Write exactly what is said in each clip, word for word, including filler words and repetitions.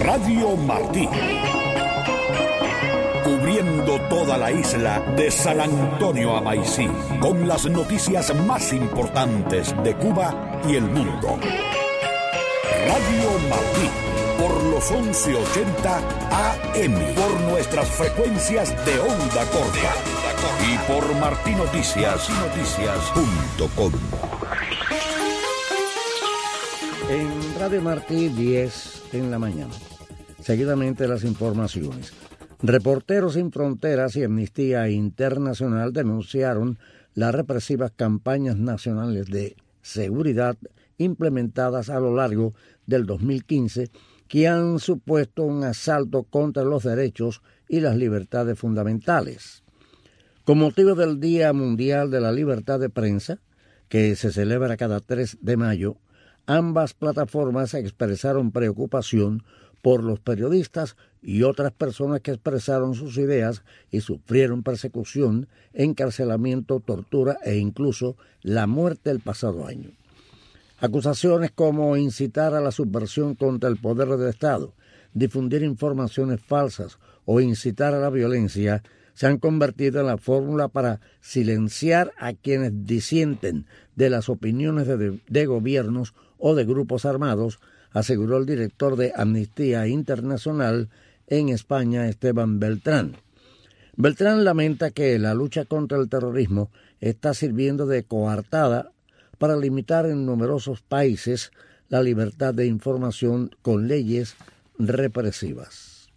Radio Martí. Cubriendo toda la isla de San Antonio a Maicí, con las noticias más importantes de Cuba y el mundo. Radio Martí, por los once ochenta A M, por nuestras frecuencias de onda corta y por martinoticias punto com. En Radio Martí, diez en la mañana. Seguidamente las informaciones. Reporteros Sin Fronteras y Amnistía Internacional denunciaron las represivas campañas nacionales de seguridad implementadas a lo largo del dos mil quince que han supuesto un asalto contra los derechos y las libertades fundamentales. Con motivo del Día Mundial de la Libertad de Prensa, que se celebra cada tres de mayo, ambas plataformas expresaron preocupación por los periodistas y otras personas que expresaron sus ideas y sufrieron persecución, encarcelamiento, tortura e incluso la muerte el pasado año. Acusaciones como incitar a la subversión contra el poder del Estado, difundir informaciones falsas o incitar a la violencia se han convertido en la fórmula para silenciar a quienes disienten de las opiniones de, de gobiernos o de grupos armados, aseguró el director de Amnistía Internacional en España, Esteban Beltrán. Beltrán lamenta que la lucha contra el terrorismo está sirviendo de coartada para limitar en numerosos países la libertad de información con leyes represivas.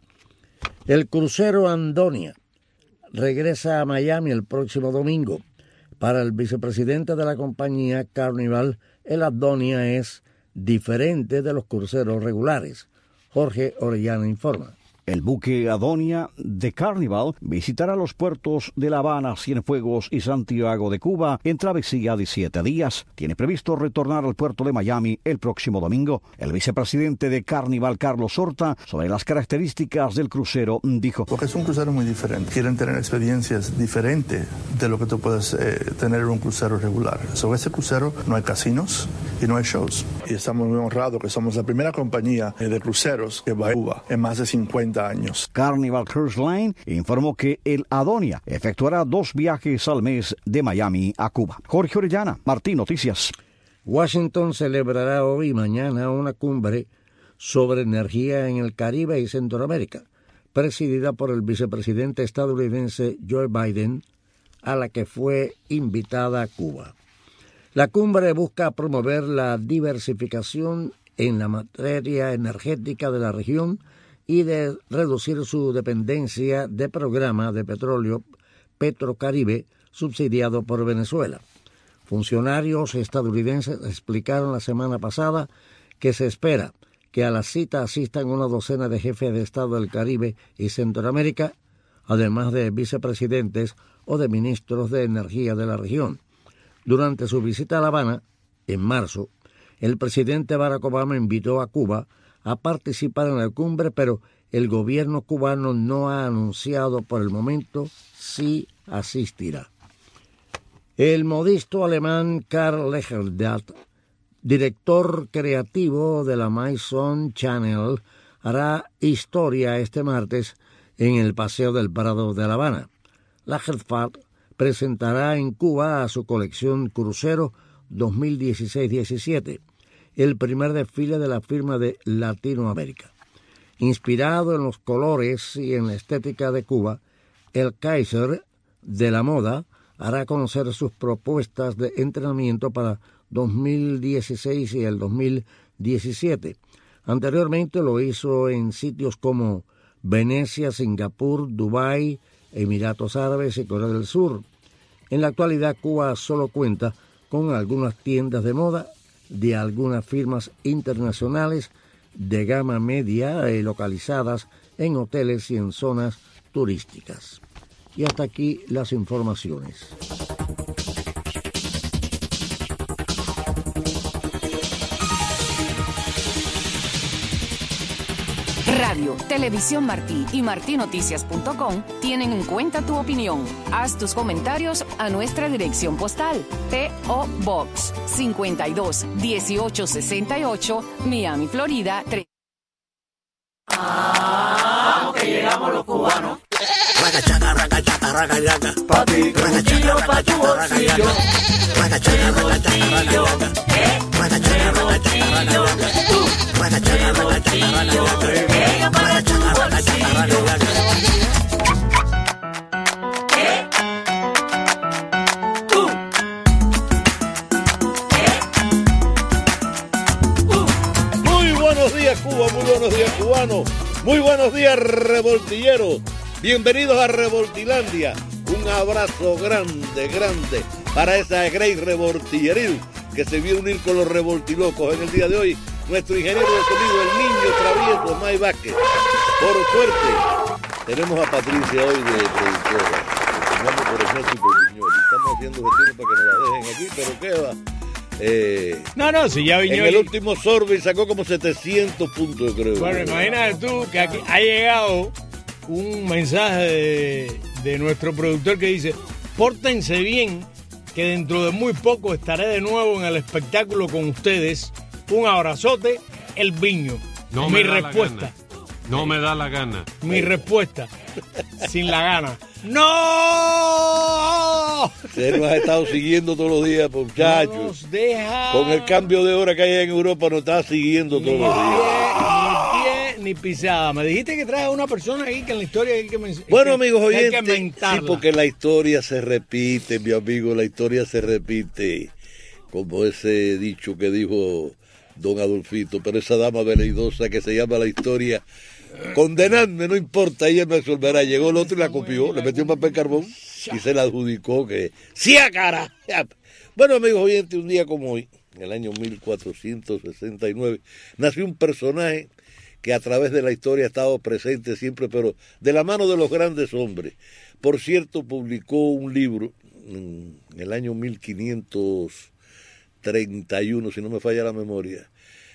El crucero Andonia regresa a Miami el próximo domingo. Para el vicepresidente de la compañía Carnival, el Andonia es diferente de los cruceros regulares. Jorge Orellana informa. El buque Adonia de Carnival visitará los puertos de La Habana, Cienfuegos y Santiago de Cuba en travesía de siete días. Tiene previsto retornar al puerto de Miami el próximo domingo. El vicepresidente de Carnival, Carlos Horta, sobre las características del crucero, dijo: Porque es un crucero muy diferente. Quieren tener experiencias diferentes de lo que tú puedes eh, tener en un crucero regular. Sobre este crucero no hay casinos y no hay shows. Y estamos muy honrados que somos la primera compañía de cruceros que va a Cuba en más de cincuenta años. Carnival Cruise Line informó que el Adonia efectuará dos viajes al mes de Miami a Cuba. Jorge Orellana, Martín Noticias. Washington celebrará hoy y mañana una cumbre sobre energía en el Caribe y Centroamérica, presidida por el vicepresidente estadounidense Joe Biden, a la que fue invitada a Cuba. La cumbre busca promover la diversificación en la materia energética de la región y de reducir su dependencia de programa de petróleo Petrocaribe subsidiado por Venezuela. Funcionarios estadounidenses explicaron la semana pasada que se espera que a la cita asistan una docena de jefes de Estado del Caribe y Centroamérica, además de vicepresidentes o de ministros de energía de la región. Durante su visita a La Habana, en marzo, el presidente Barack Obama invitó a Cuba a participar en la cumbre, pero el gobierno cubano no ha anunciado por el momento si asistirá. El modisto alemán Karl Lagerfeld, director creativo de la Maison Channel, hará historia este martes en el Paseo del Prado de La Habana. Lagerfeld presentará en Cuba a su colección Crucero dos mil dieciséis diecisiete, el primer desfile de la firma de Latinoamérica. Inspirado en los colores y en la estética de Cuba, el Kaiser de la moda hará conocer sus propuestas de entrenamiento para dos mil dieciséis y el dos mil diecisiete. Anteriormente lo hizo en sitios como Venecia, Singapur, Dubái, Emiratos Árabes y Corea del Sur. En la actualidad, Cuba solo cuenta con algunas tiendas de moda de algunas firmas internacionales de gama media eh, localizadas en hoteles y en zonas turísticas. Y hasta aquí las informaciones. Radio, Televisión Martí y martí noticias punto com tienen en cuenta tu opinión. Haz tus comentarios a nuestra dirección postal P O Box cincuenta y dos dieciocho sesenta y ocho, Miami, Florida. Vamos que llegamos los cubanos. Ragachaca, ragachaca, ragachaca. Pa' ti, bolsillo, pa' tu bolsillo. Ragachaca, ragachaca, ragachaca. Ragachaca, ragachaca, ragachaca. Ragachaca, ragachaca, ragachaca. Ragachaca, ragachaca, ragachaca. Muy buenos días, Cuba, muy buenos días, cubanos. Muy buenos días, revoltilleros. Bienvenidos a Revoltilandia. Un abrazo grande, grande para esa Grey Revoltilleril que se vio unir con los revoltilocos en el día de hoy. Nuestro ingeniero de sonido, el niño travieso, May Vázquez. Por suerte, tenemos a Patricia hoy de productora. Tomamos por Ernesto y por Viñoli. Estamos haciendo gestiones para que nos la dejen aquí, pero ¿qué va? Eh, no, no, si ya Viñoli... En el último survey sacó como setecientos puntos, creo. Bueno, imagínate tú que aquí ha llegado un mensaje de, de nuestro productor que dice: pórtense bien, que dentro de muy poco estaré de nuevo en el espectáculo con ustedes. Un abrazote, el Viño. No Mi me da respuesta. La gana. No me da la gana. Mi respuesta, sin la gana. ¡No! Usted nos ha estado siguiendo todos los días, muchachos. No nos deja... Con el cambio de hora que hay en Europa, nos está siguiendo todos ni los días. Pie, ni pie ni pisada. Me dijiste que traes a una persona aquí que en la historia hay que mencionar. Bueno, amigos oyentes, oyentes, sí, porque la historia se repite, mi amigo, la historia se repite. Como ese dicho que dijo don Adolfito, pero esa dama veleidosa que se llama la historia, condenadme, no importa, ella me resolverá. Llegó el otro y la copió, le metió un papel carbón y se la adjudicó que ¡sí a cara! Bueno, amigos oyentes, un día como hoy, en el año mil cuatrocientos sesenta y nueve, nació un personaje que a través de la historia ha estado presente siempre, pero de la mano de los grandes hombres. Por cierto, publicó un libro en el año mil quinientos treinta y uno, si no me falla la memoria,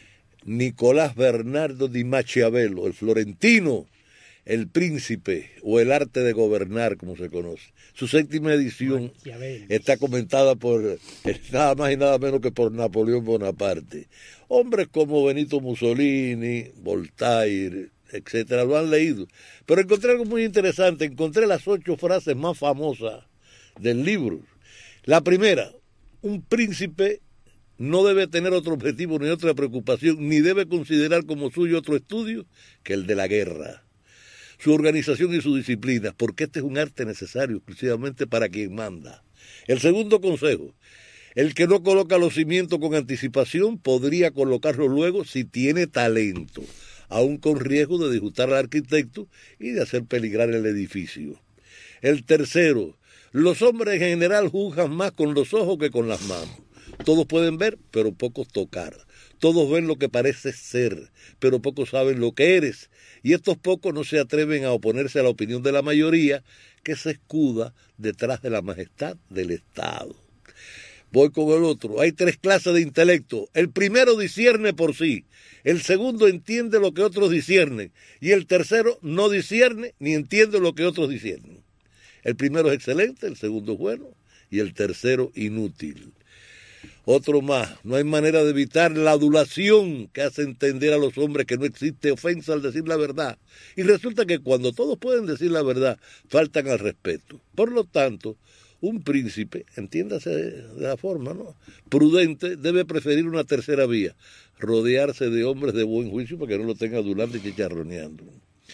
Nicolás Bernardo di Machiavello, el florentino, el príncipe o el arte de gobernar, como se conoce. Su séptima edición está comentada por nada más y nada menos que por Napoleón Bonaparte. Hombres como Benito Mussolini, Voltaire, etcétera, lo han leído. Pero encontré algo muy interesante, encontré las ocho frases más famosas del libro. La primera: un príncipe no debe tener otro objetivo ni otra preocupación, ni debe considerar como suyo otro estudio que el de la guerra, su organización y su disciplina, porque este es un arte necesario exclusivamente para quien manda. El segundo consejo: el que no coloca los cimientos con anticipación podría colocarlos luego si tiene talento, aun con riesgo de disgustar al arquitecto y de hacer peligrar el edificio. El tercero: los hombres en general juzgan más con los ojos que con las manos. Todos pueden ver, pero pocos tocar. Todos ven lo que pareces ser, pero pocos saben lo que eres. Y estos pocos no se atreven a oponerse a la opinión de la mayoría, que se escuda detrás de la majestad del Estado. Voy con el otro. Hay tres clases de intelecto. El primero discierne por sí. El segundo entiende lo que otros disciernen. Y el tercero no discierne ni entiende lo que otros disciernen. El primero es excelente, el segundo es bueno y el tercero inútil. Otro más: no hay manera de evitar la adulación que hace entender a los hombres que no existe ofensa al decir la verdad. Y resulta que cuando todos pueden decir la verdad, faltan al respeto. Por lo tanto, un príncipe, entiéndase de la forma, ¿no?, prudente, debe preferir una tercera vía: rodearse de hombres de buen juicio para que no lo tenga adulando y chicharroneando.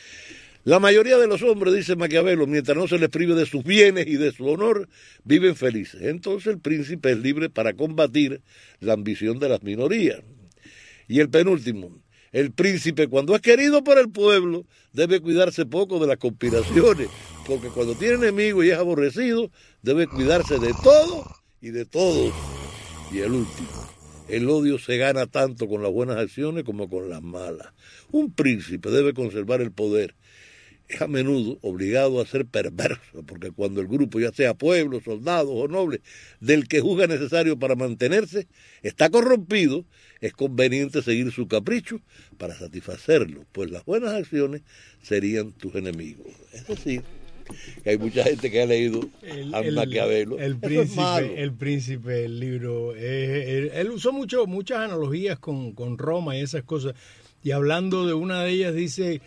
La mayoría de los hombres, dice Maquiavelo, mientras no se les prive de sus bienes y de su honor, viven felices. Entonces el príncipe es libre para combatir la ambición de las minorías. Y el penúltimo: el príncipe, cuando es querido por el pueblo, debe cuidarse poco de las conspiraciones, porque cuando tiene enemigos y es aborrecido, debe cuidarse de todo y de todos. Y el último: el odio se gana tanto con las buenas acciones como con las malas. Un príncipe debe conservar el poder. Es a menudo obligado a ser perverso, porque cuando el grupo, ya sea pueblo, soldados o nobles, del que juzga necesario para mantenerse, está corrompido, es conveniente seguir su capricho para satisfacerlo, pues las buenas acciones serían tus enemigos. Es decir, que hay mucha gente que ha leído el, a Maquiavelo. El, el príncipe, el príncipe, el libro, eh, él, él usó mucho, muchas analogías con, con Roma y esas cosas, y hablando de una de ellas dice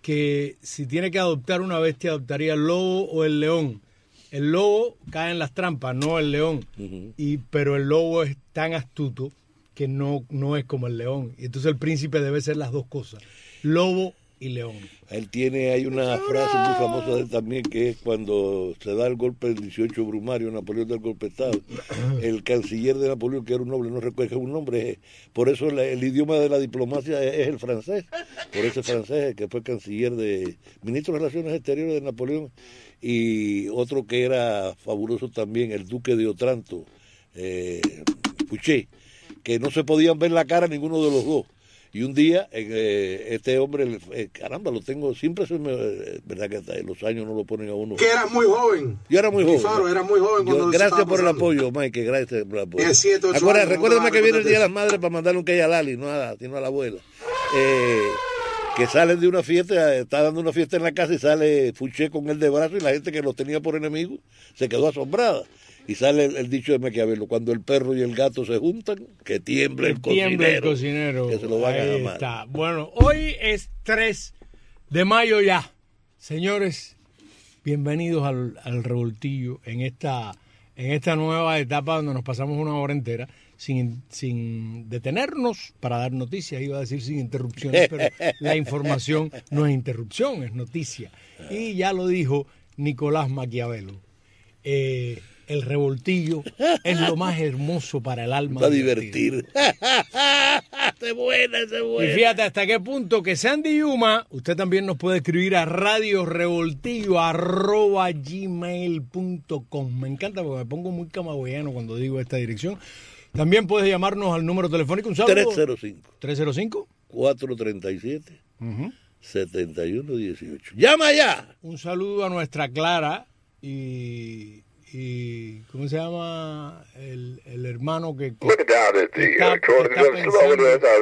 que si tiene que adoptar una bestia, adoptaría el lobo o el león. El lobo cae en las trampas, no el león. Uh-huh. Y, pero el lobo es tan astuto que no, no es como el león. Y entonces el príncipe debe ser las dos cosas, lobo y león. Él tiene, hay una frase muy famosa de él también, que es cuando se da el golpe del dieciocho Brumario, Napoleón del golpe de Estado, el canciller de Napoleón, que era un noble, no recuerdo que es un nombre, por eso la, el idioma de la diplomacia es, es el francés, por ese francés que fue canciller de, ministro de Relaciones Exteriores de Napoleón, y otro que era fabuloso también, el duque de Otranto, eh, Fouché, que no se podían ver la cara ninguno de los dos. Y un día, eh, este hombre, eh, caramba, lo tengo, siempre se me, eh, verdad que hasta los años no lo ponen a uno. Que era muy joven. Yo era muy joven. Faro, era muy joven cuando Yo, gracias por el apoyo, Mike, gracias por el apoyo. Es siete, ocho Acuérdate, años, recuérdame no que viene el Día de las eso. Madres para mandarle un que a Lali, no a, sino a la abuela. Eh, que salen de una fiesta, está dando una fiesta en la casa y sale Fouché con él de brazo y la gente que lo tenía por enemigo se quedó asombrada. Y sale el, el dicho de Maquiavelo, cuando el perro y el gato se juntan, que tiemble el cocinero. Tiemble el cocinero. Que se lo van a Ahí amar. está. Bueno, hoy es tres de mayo ya. Señores, bienvenidos al, al revoltillo en esta, en esta nueva etapa donde nos pasamos una hora entera sin, sin detenernos para dar noticias. Iba a decir sin interrupciones, pero la información no es interrupción, es noticia. Y ya lo dijo Nicolás Maquiavelo. Eh... El revoltillo es lo más hermoso para el alma. Va a divertir. Se buena, se buena. Y fíjate hasta qué punto que Sandy Yuma, usted también nos puede escribir a radiorevoltillo arroba gmail punto com. Me encanta porque me pongo muy camagüeyano cuando digo esta dirección. También puedes llamarnos al número telefónico. Un saludo. tres cero cinco. tres cero cinco. cuatro tres siete. Uh-huh. setenta y uno dieciocho. ¡Llama ya! Un saludo a nuestra Clara y... y ¿cómo se llama el, el hermano que, que, que está, que está pensando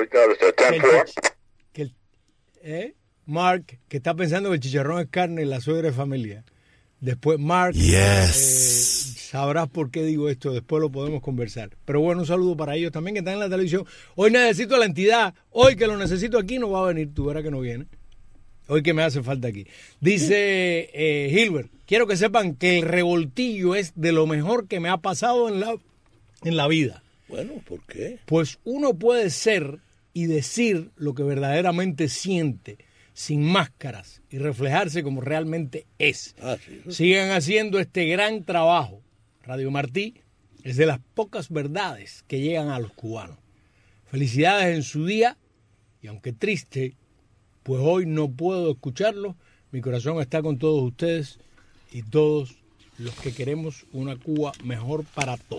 que el, ¿eh? Mark, que está pensando que el chicharrón es carne y la suegra es familia? Después Mark, yes. eh, sabrás por qué digo esto, después lo podemos conversar. Pero bueno, un saludo para ellos también que están en la televisión. Hoy necesito a la entidad, hoy que lo necesito aquí no va a venir, tú verás que no viene. Hoy que me hace falta aquí. Dice eh, Hilbert, quiero que sepan que el revoltillo es de lo mejor que me ha pasado en la, en la vida. Bueno, ¿por qué? Pues uno puede ser y decir lo que verdaderamente siente, sin máscaras, y reflejarse como realmente es. Ah, sí, sí. Sigan haciendo este gran trabajo. Radio Martí es de las pocas verdades que llegan a los cubanos. Felicidades en su día, y aunque triste, pues hoy no puedo escucharlo. Mi corazón está con todos ustedes y todos los que queremos una Cuba mejor para todos.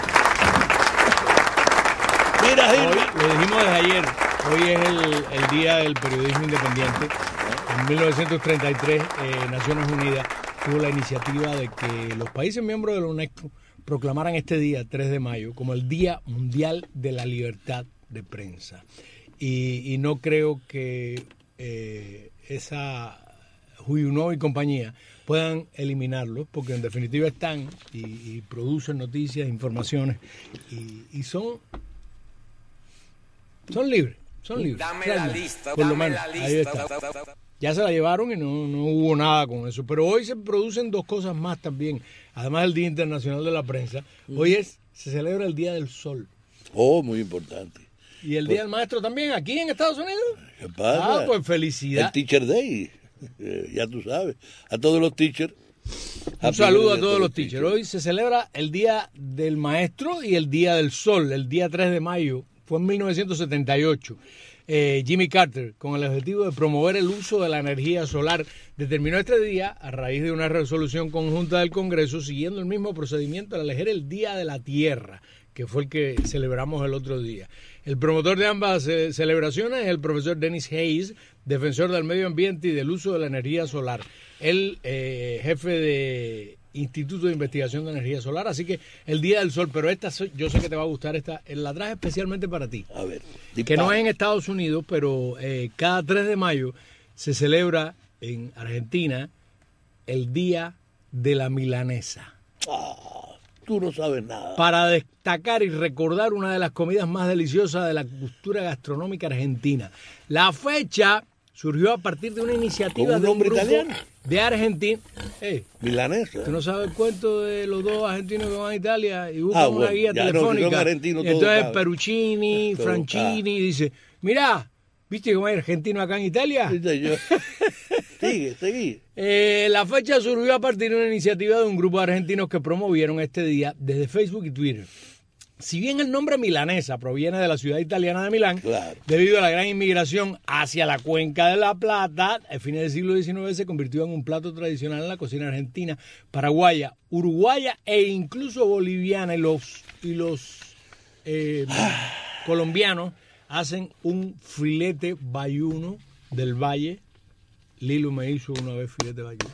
Mira, hoy, lo dijimos desde ayer, hoy es el, el Día del Periodismo Independiente. En mil novecientos treinta y tres, eh, Naciones Unidas tuvo la iniciativa de que los países miembros de la UNESCO proclamaran este día, tres de mayo, como el Día Mundial de la Libertad de Prensa. Y, y no creo que eh, esa Huyunov y compañía puedan eliminarlos, porque en definitiva están y, y producen noticias, informaciones, y, y son, son libres, son libres. Dame realmente, la lista, por lo dame menos, la ahí lista. está. Ya se la llevaron y no, no hubo nada con eso. Pero hoy se producen dos cosas más también. Además del Día Internacional de la Prensa, hoy es se celebra el Día del Sol. Oh, muy importante. Y el pues, Día del Maestro también, aquí en Estados Unidos. ¿Qué pasa? Ah, pues felicidad. El Teacher Day, eh, ya tú sabes. A todos los teachers. Un saludo a todos los teachers. Hoy se celebra el Día del Maestro y el Día del Sol, el día tres de mayo. Fue en mil novecientos setenta y ocho. Eh, Jimmy Carter, con el objetivo de promover el uso de la energía solar, determinó este día a raíz de una resolución conjunta del Congreso, siguiendo el mismo procedimiento al elegir el Día de la Tierra, que fue el que celebramos el otro día. El promotor de ambas eh, celebraciones es el profesor Dennis Hayes, defensor del medio ambiente y del uso de la energía solar. Él, eh, jefe de Instituto de Investigación de Energía Solar, así que el Día del Sol, pero esta yo sé que te va a gustar, esta la traje especialmente para ti. A ver, que no es en Estados Unidos, pero eh, cada tres de mayo se celebra en Argentina el Día de la Milanesa. Oh, tú no sabes nada. Para destacar y recordar una de las comidas más deliciosas de la cultura gastronómica argentina. La fecha surgió a partir de una iniciativa un de un hombre grupo italiano de Argentina. Hey, milanesa. ¿Tú no sabes el cuento de los dos argentinos que van a Italia y buscan Ah, una bueno, guía ya no, telefónica? son argentinos Y todos, entonces claro. Peruchini, Todo, Franchini dice, mirá, ¿viste cómo hay argentino acá en Italia? Sí, señor. Sigue, sigue. Eh, la fecha surgió a partir de una iniciativa de un grupo de argentinos que promovieron este día desde Facebook y Twitter. Si bien el nombre milanesa proviene de la ciudad italiana de Milán, Claro. debido a la gran inmigración hacia la cuenca de la Plata, a fines del siglo diecinueve se convirtió en un plato tradicional en la cocina argentina, paraguaya, uruguaya e incluso boliviana. Y los, y los eh, colombianos hacen un filete bayuno del valle. Lilo me hizo una vez filete bayuno.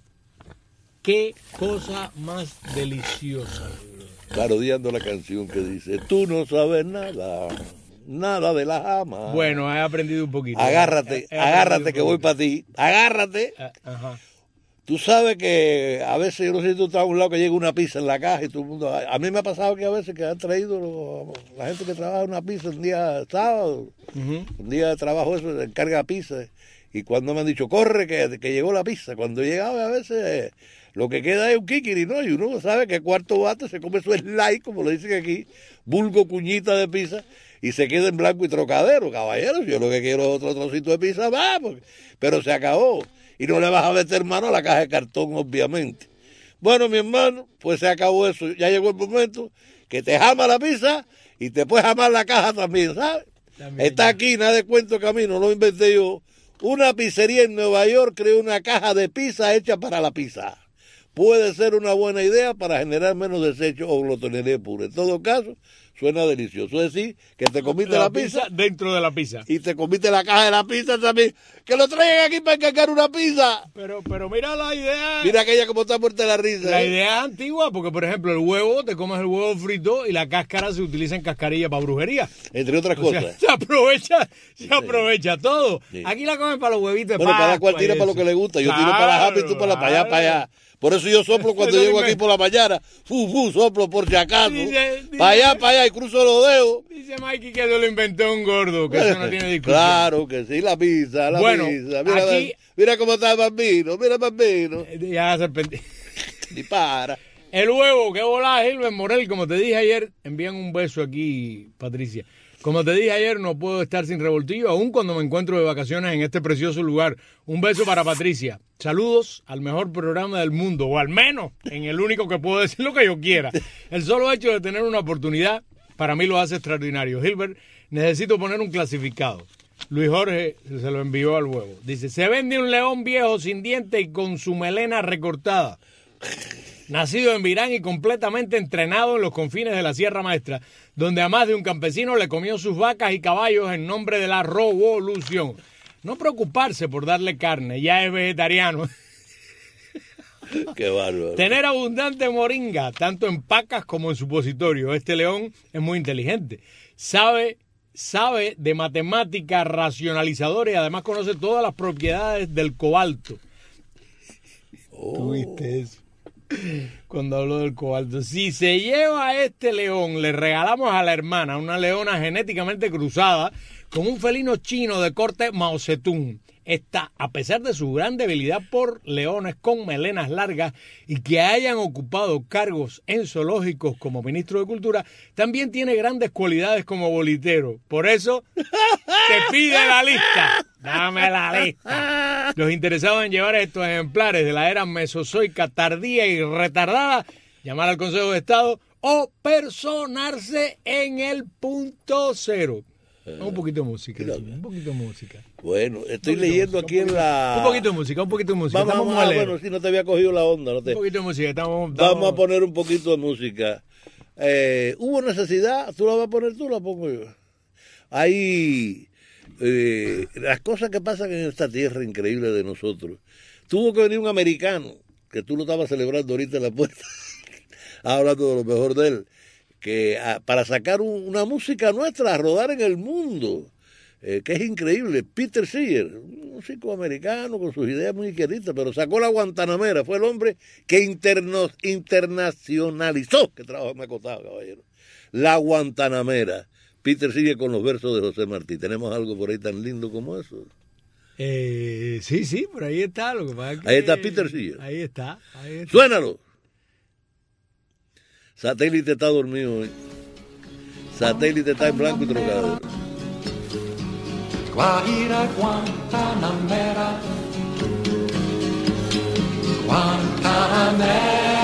Qué cosa más deliciosa. Parodiando la canción que dice, tú no sabes nada, nada de la jama. Bueno, he aprendido un poquito. Agárrate, He- he agárrate que aprendido un voy para ti. Agárrate. poquito. Ajá. Tú sabes que a veces, yo no sé si tú estás a un lado que llega una pizza en la caja y todo el mundo... A mí me ha pasado que a veces que han traído los- la gente que trabaja una pizza un día sábado, Ujú. un día de trabajo eso, se encarga pizza. Y cuando me han dicho, corre, que, que llegó la pizza. Cuando llegaba a veces... eh, lo que queda es un kikiri, ¿no? Y uno sabe que cuarto bate se come su slide, como lo dicen aquí, vulgo cuñita de pizza, y se queda en blanco y trocadero, caballeros. Yo lo que quiero es otro trocito de pizza, vamos. Pero se acabó. Y no le vas a meter mano a la caja de cartón, obviamente. Bueno, mi hermano, pues se acabó eso. Ya llegó el momento que te jama la pizza y te puedes jamar la caja también, ¿sabes? También, Está ya. aquí, nada de cuento camino, lo inventé yo. Una pizzería en Nueva York creó una caja de pizza hecha para la pizza. Puede ser una buena idea para generar menos desechos o glotonería pura. En todo caso, suena delicioso. Es decir, que te comiste la, pizza, dentro de la pizza. y te comiste la caja de la pizza también. Que lo traigan aquí para encargar una pizza. Pero, pero mira la idea. Mira aquella como está muerta de la risa. La ¿eh? idea es antigua porque, por ejemplo, el huevo, te comes el huevo frito y la cáscara se utiliza en cascarilla para brujería. Entre otras O sea, cosas. se aprovecha, se aprovecha todo. Sí. Aquí la comen para los huevitos de Bueno, cada cual Pascua tira y para lo eso. que le gusta. Yo tiro para la japa y tú para la para allá, para allá. Por eso yo soplo cuando Eso llego dime. aquí por la mañana. Fu, fu, soplo por si acaso. Dice- dice- Para allá, para allá y cruzo los dedos. Dice Mikey que eso lo inventó un gordo, que eso no tiene discusión. Claro que sí, la pizza, la Bueno, pizza. Mira, aquí- mira cómo está el bambino, mira el bambino. Ya se arrepentí. Dispara. El huevo, qué volada, Gilbert Morel. Como te dije ayer, envían un beso aquí, Patricia. Como te dije ayer, no puedo estar sin revoltillo, aun cuando me encuentro de vacaciones en este precioso lugar. Un beso para Patricia. Saludos al mejor programa del mundo, o al menos en el único que puedo decir lo que yo quiera. El solo hecho de tener una oportunidad, para mí lo hace extraordinario. Gilbert, necesito poner un clasificado. Luis Jorge se lo envió al huevo. Dice, se vende un león viejo sin dientes y con su melena recortada. Nacido en Virán y completamente entrenado en los confines de la Sierra Maestra, donde a más de un campesino le comió sus vacas y caballos en nombre de la revolución. No preocuparse por darle carne, ya es vegetariano. Qué bárbaro. Tener abundante moringa, tanto en pacas como en supositorio. Este león es muy inteligente. Sabe, sabe de matemática racionalizadora y además conoce todas las propiedades del cobalto. Oh. ¿Tuviste eso? Cuando hablo del cobalto. Si se lleva a este león, le regalamos a la hermana una leona genéticamente cruzada con un felino chino de corte Mao Zedong. Esta, a pesar de su gran debilidad por leones con melenas largas y que hayan ocupado cargos en zoológicos como ministro de Cultura, también tiene grandes cualidades como bolitero. Por eso, te pide la lista. Dame la lista. Los interesados en llevar estos ejemplares de la era mesozoica tardía y retardada, llamar al Consejo de Estado o personarse en el punto cero. Un poquito de música, un poquito de música. Bueno, estoy leyendo aquí en la... Un poquito de música, un poquito de música. Vamos, Estamos vamos, ah, moleros. bueno, si no te había cogido la onda. No te... Un poquito de música. Estamos, estamos... Vamos a poner un poquito de música. Eh, ¿Hubo necesidad? ¿Tú la vas a poner tú o la pongo yo? Hay eh, las cosas que pasan en esta tierra increíble de nosotros. Tuvo que venir un americano, que tú lo estabas celebrando ahorita en la puerta, hablando de lo mejor de él, que a, para sacar un, una música nuestra a rodar en el mundo, eh, que es increíble. Peter Seeger, un músico americano con sus ideas muy izquierdistas, pero sacó la Guantanamera, fue el hombre que interno, internacionalizó, que trabajo me ha costado, caballero, la Guantanamera. Peter Seeger con los versos de José Martí. ¿Tenemos algo por ahí tan lindo como eso? Eh, sí, sí, por ahí está. Lo que pasa es que, ahí está Peter Seeger. Ahí está, ahí está. Suénalo. Satélite está dormido hoy. Satélite está en blanco y trocado. Guajira, Guantanamera, Guantanamera,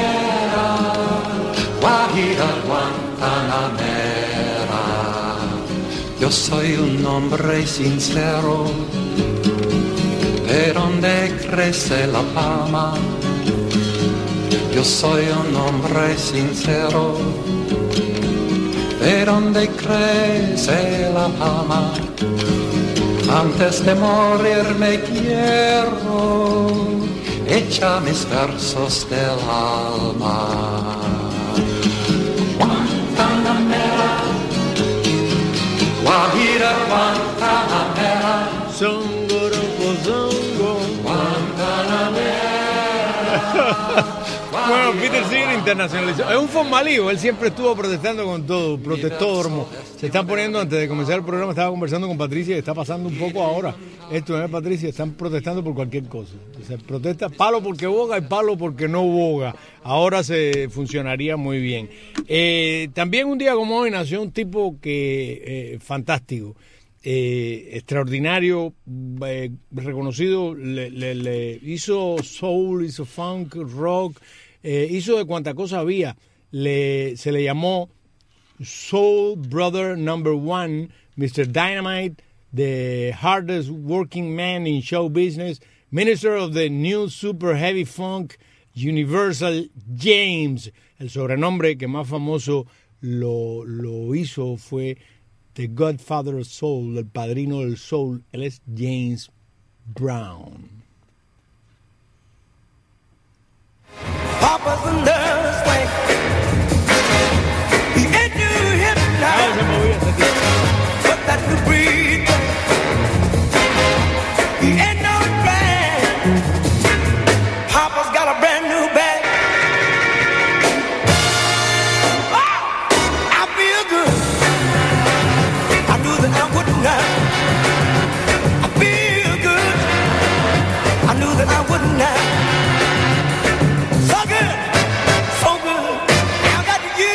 Guajira, Guantanamera. Yo soy un hombre sincero, de donde crece la palma. Yo soy un hombre sincero, de donde crece la palma. Antes de morir me quiero echar mis versos del alma. Guantanamera, Guajira, Guantanamera, Zongoropo, zongo, Guantanamera. Bueno, Peter Seeger internacionalizó. Es un formalío, él siempre estuvo protestando con todo, protestódromo. Se están poniendo, antes de comenzar el programa, estaba conversando con Patricia y está pasando un poco ahora. Esto es, Patricia, están protestando por cualquier cosa. Se protesta palo porque boga y palo porque no boga. Ahora se funcionaría muy bien. Eh, también un día como hoy nació un tipo que eh, fantástico. Eh, extraordinario, eh, reconocido, le, le, le hizo soul, hizo funk, rock, eh, hizo de cuanta cosa había. Le, se le llamó Soul Brother Number One, mister Dynamite, the hardest working man in show business, minister of the new super heavy funk, Universal James. El sobrenombre que más famoso lo, lo hizo fue The Godfather of Soul, el padrino del soul. Él es James Brown. Papa's a nurse, like he ain't new hip now, but that's the breed. He ain't no drag. Papa's got a brand new bag. Oh, I feel good. I knew that I wouldn't have. I feel good. I knew that I wouldn't have. So good, so good. Now I got you.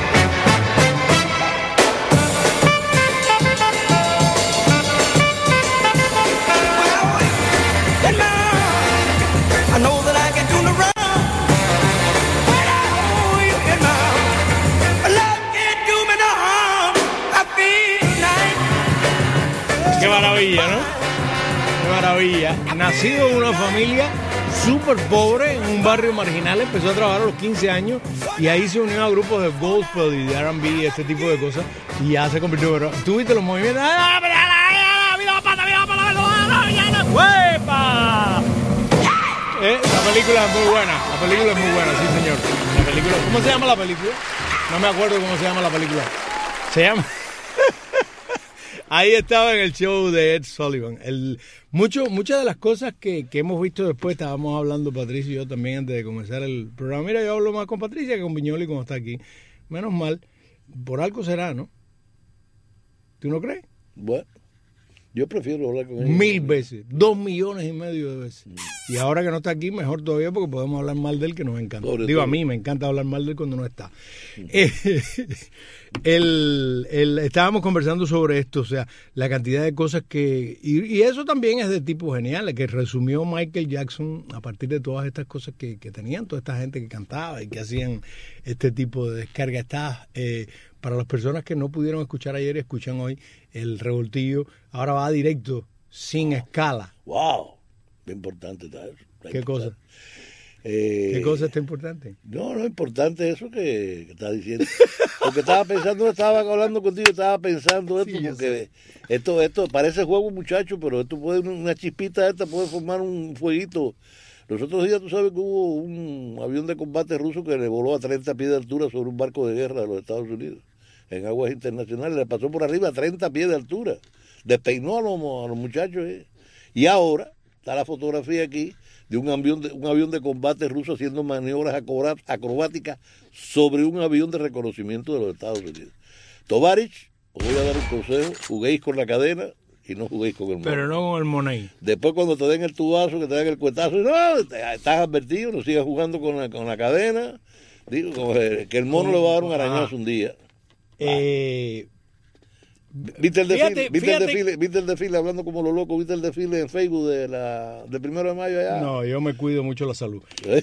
Well, and now I know that I can turn around. When I hold you in my arms, love can't do me no harm. I feel nice. Qué maravilla, ¿no? Qué maravilla. Nacido en una familia súper pobre, en un barrio marginal, empezó a trabajar a los quince años y ahí se unió a grupos de gospel y de R and B y este tipo de cosas y ya se convirtió en... ¿Tú viste los movimientos? ¡Huepa! Eh, la película es muy buena, la película es muy buena, sí señor. La película, ¿cómo se llama la película? No me acuerdo cómo se llama la película. Se llama... Ahí estaba en el show de Ed Sullivan. El, mucho, muchas de las cosas que, que hemos visto después, estábamos hablando Patricia y yo también antes de comenzar el programa. Mira, yo hablo más con Patricia que con Viñoli como está aquí. Menos mal, por algo será, ¿no? ¿Tú no crees? Bueno, yo prefiero hablar con ella. Mil veces, dos millones y medio de veces. Mm. Y ahora que no está aquí, mejor todavía porque podemos hablar mal de él, que nos encanta. Sobre Digo, todo. A mí me encanta hablar mal de él cuando no está. Mm. Eh, el, el, estábamos conversando sobre esto, o sea, la cantidad de cosas que... Y, y eso también es de tipo genial, que resumió Michael Jackson a partir de todas estas cosas que, que tenían, toda esta gente que cantaba y que hacían este tipo de descarga. Está... Eh, para las personas que no pudieron escuchar ayer y escuchan hoy, el revoltillo ahora va directo, sin escala. ¡Wow! Qué importante está eso. Está ¿Qué importante. cosa? Eh, ¿Qué cosa está importante? No, no es importante eso que, que estás diciendo. Porque estaba pensando, estaba hablando contigo, estaba pensando esto, sí, porque esto, esto parece juego, muchacho, pero esto puede, una chispita esta puede formar un fueguito. Los otros días, tú sabes que hubo un avión de combate ruso que le voló a treinta pies de altura sobre un barco de guerra de los Estados Unidos, en aguas internacionales, le pasó por arriba a treinta pies de altura, despeinó a los, a los muchachos, ¿eh? Y ahora está la fotografía aquí de un avión de, un avión de combate ruso haciendo maniobras acrobáticas sobre un avión de reconocimiento de los Estados Unidos. Tovarich, os voy a dar un consejo, juguéis con la cadena y no juguéis con el mono. Pero no con el money. Después cuando te den el tubazo, que te den el cuetazo, no, estás advertido, no sigas jugando con la, con la cadena. Digo, que el mono le va a dar un arañazo un día. Eh... ¿Viste el desfile? Fíjate, ¿Viste, fíjate. el desfile? ¿Viste el desfile hablando como los locos? ¿Viste el desfile en Facebook de la, del primero de mayo allá? No, yo me cuido mucho la salud. Eh,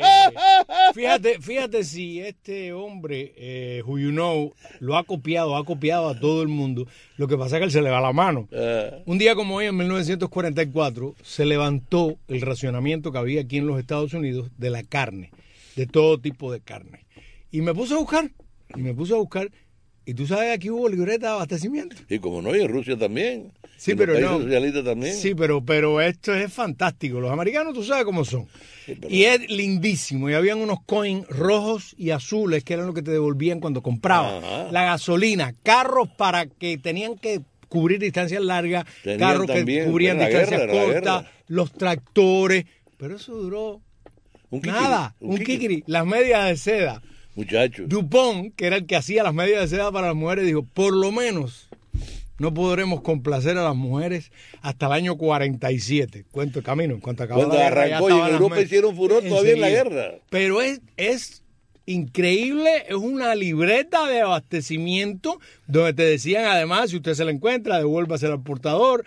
fíjate, fíjate si este hombre, eh, who you know, lo ha copiado, ha copiado a todo el mundo. Lo que pasa es que él se le va la mano. Uh, Un día como hoy, en mil novecientos cuarenta y cuatro, se levantó el racionamiento que había aquí en los Estados Unidos de la carne, de todo tipo de carne. Y me puse a buscar, y me puse a buscar. Y tú sabes que aquí hubo libreta de abastecimiento. Y como no, y en Rusia también. Sí, en pero los países no. socialistas también. Sí, pero, pero esto es fantástico. Los americanos tú sabes cómo son. Sí, pero... Y es lindísimo. Y habían unos coins rojos y azules que eran lo que te devolvían cuando comprabas. Ajá. La gasolina, carros para que tenían que cubrir distancias largas, Tenían carros también, que cubrían era la distancias guerra, era la cortas, guerra. los tractores. Pero eso duró Un kikiri, nada, un un kikiri. kikiri. Las medias de seda. Muchachos. Dupont, que era el que hacía las medias de seda para las mujeres, dijo, por lo menos no podremos complacer a las mujeres hasta el año cuarenta y siete. Cuento el camino, en cuanto acabó Cuando la guerra, ya arrancó y en estaban las Europa medias. hicieron furor todavía en la Enseguida. guerra. Pero es, es increíble, es una libreta de abastecimiento donde te decían además, si usted se la encuentra, devuélvasela al portador.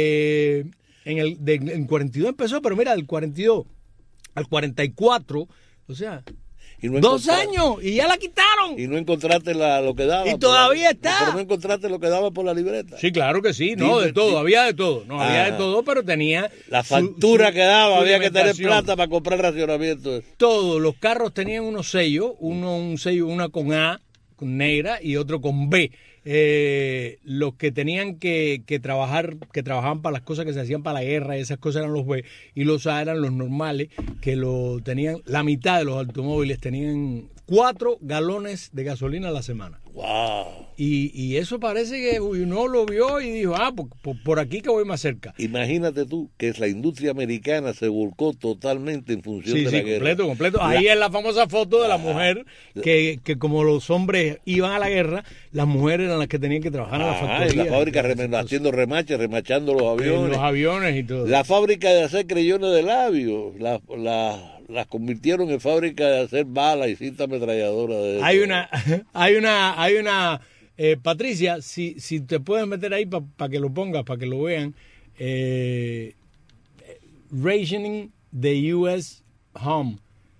Eh, en el de, en cuarenta y dos empezó, pero mira, del cuarenta y dos al cuarenta y cuatro, o sea... Y no Dos encontrar- años y ya la quitaron. Y no encontraste la, lo que daba. Y por todavía la- está. Pero no encontraste lo que daba por la libreta. Sí, claro que sí, no, Dime, de todo, dime. había de todo, no, había Ah. de todo, pero tenía... La su- factura su- que daba, su había que tener alimentación. plata para comprar racionamiento. Todos los carros tenían unos sellos, uno un sello, una con A, con negra, y otro con B. Eh, los que tenían que, que trabajar, que trabajaban para las cosas que se hacían para la guerra, y esas cosas eran los B, y los A eran los normales, que lo tenían, la mitad de los automóviles tenían cuatro galones de gasolina a la semana. Wow. Y, y eso parece que uno lo vio y dijo, ah, por, por, por aquí que voy más cerca. Imagínate tú que la industria americana se volcó totalmente en función Sí, de sí, la guerra. completo, completo. La- Ahí es la famosa foto de la Ajá. mujer que, que como los hombres iban a la guerra, las mujeres eran las que tenían que trabajar en la Ajá, factoría. en la fábrica rem- haciendo remaches, remachando los En aviones. los aviones y todo. La fábrica de hacer creyones de labios, la, la, las convirtieron en fábrica de hacer balas y cinta ametralladora. De, Hay una, hay una, hay una, eh, Patricia, si, si te puedes meter ahí para pa que lo pongas, para que lo vean, eh, rationing the U S Home,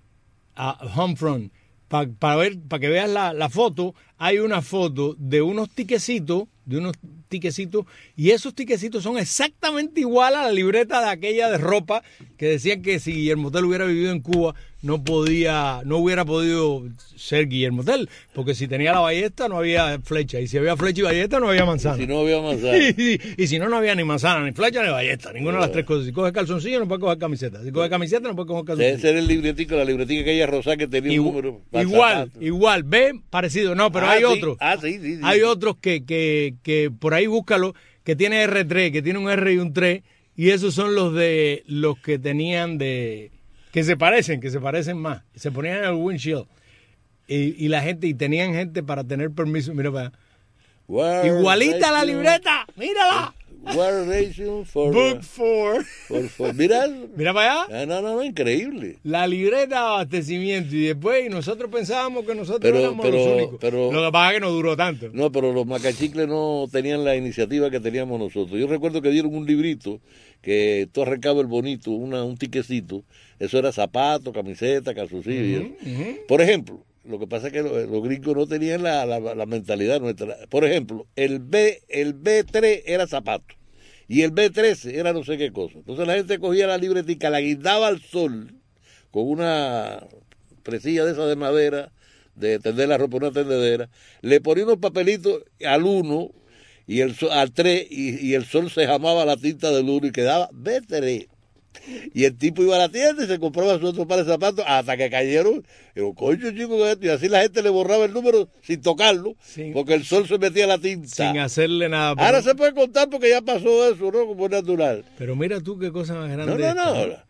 uh, Homefront, para pa ver, para que veas la, la foto, hay una foto de unos tiquecitos, de unos tiquecitos, y esos tiquecitos son exactamente igual a la libreta de aquella de ropa que decían que si Guillermo Tell hubiera vivido en Cuba no podía, no hubiera podido ser Guillermo Tell, porque si tenía la ballesta no había flecha, y si había flecha y ballesta no había manzana. Si no había manzana. y, y si no, no había ni manzana, ni flecha, ni ballesta, ninguna de las tres cosas. Si coges calzoncillo no puedes coger camiseta, si coges camiseta no puedes coger calzoncillo. Ese era el libretico, la libretica aquella rosada que tenía Igu- un número. para Igual, zapatos. igual, ve, parecido. No, pero Ah, hay sí. otros. Ah, sí, sí, sí. Hay otros que, que, que por ahí búscalo, que tiene erre tres, que tiene un R y un tres, y esos son los de los que tenían de... que se parecen, que se parecen más. Se ponían en el windshield. Y, y la gente, y tenían gente para tener permiso. Mira para allá. War Igualita la Ration- libreta, mírala. War Ration for, Book four. for- for- Mira, Mira para allá. ah, no, no, no, increíble. La libreta de abastecimiento. Y después, y nosotros pensábamos que nosotros Pero- éramos pero- los únicos. pero- Lo que pasa es que no duró tanto. No, pero los macachicles no tenían la iniciativa que teníamos nosotros. Yo recuerdo que dieron un librito que tú arrancabas el bonito, una, un tiquecito. Eso era zapato, camiseta, calzoncillo. y eso. Por ejemplo, lo que pasa es que los, los gringos no tenían la, la, la mentalidad nuestra. Por ejemplo, el B, el B tres era zapato y el B trece era no sé qué cosa. Entonces la gente cogía la libretica, la guindaba al sol con una presilla de esa de madera, de tender la ropa, una tendedera, le ponía unos papelitos al uno y el sol, al tres y, y el sol se jamaba la tinta del uno y quedaba B tres. Y el tipo iba a la tienda y se compraba su otro par de zapatos hasta que cayeron. Digo, coño, chico, ¿qué es esto? Y así la gente le borraba el número sin tocarlo, Sin- porque el sol se metía a la tinta. Sin hacerle nada. Pero, Ahora se puede contar porque ya pasó eso, ¿no? Como es natural. pero mira tú qué cosa más grande. No, no, no. esta.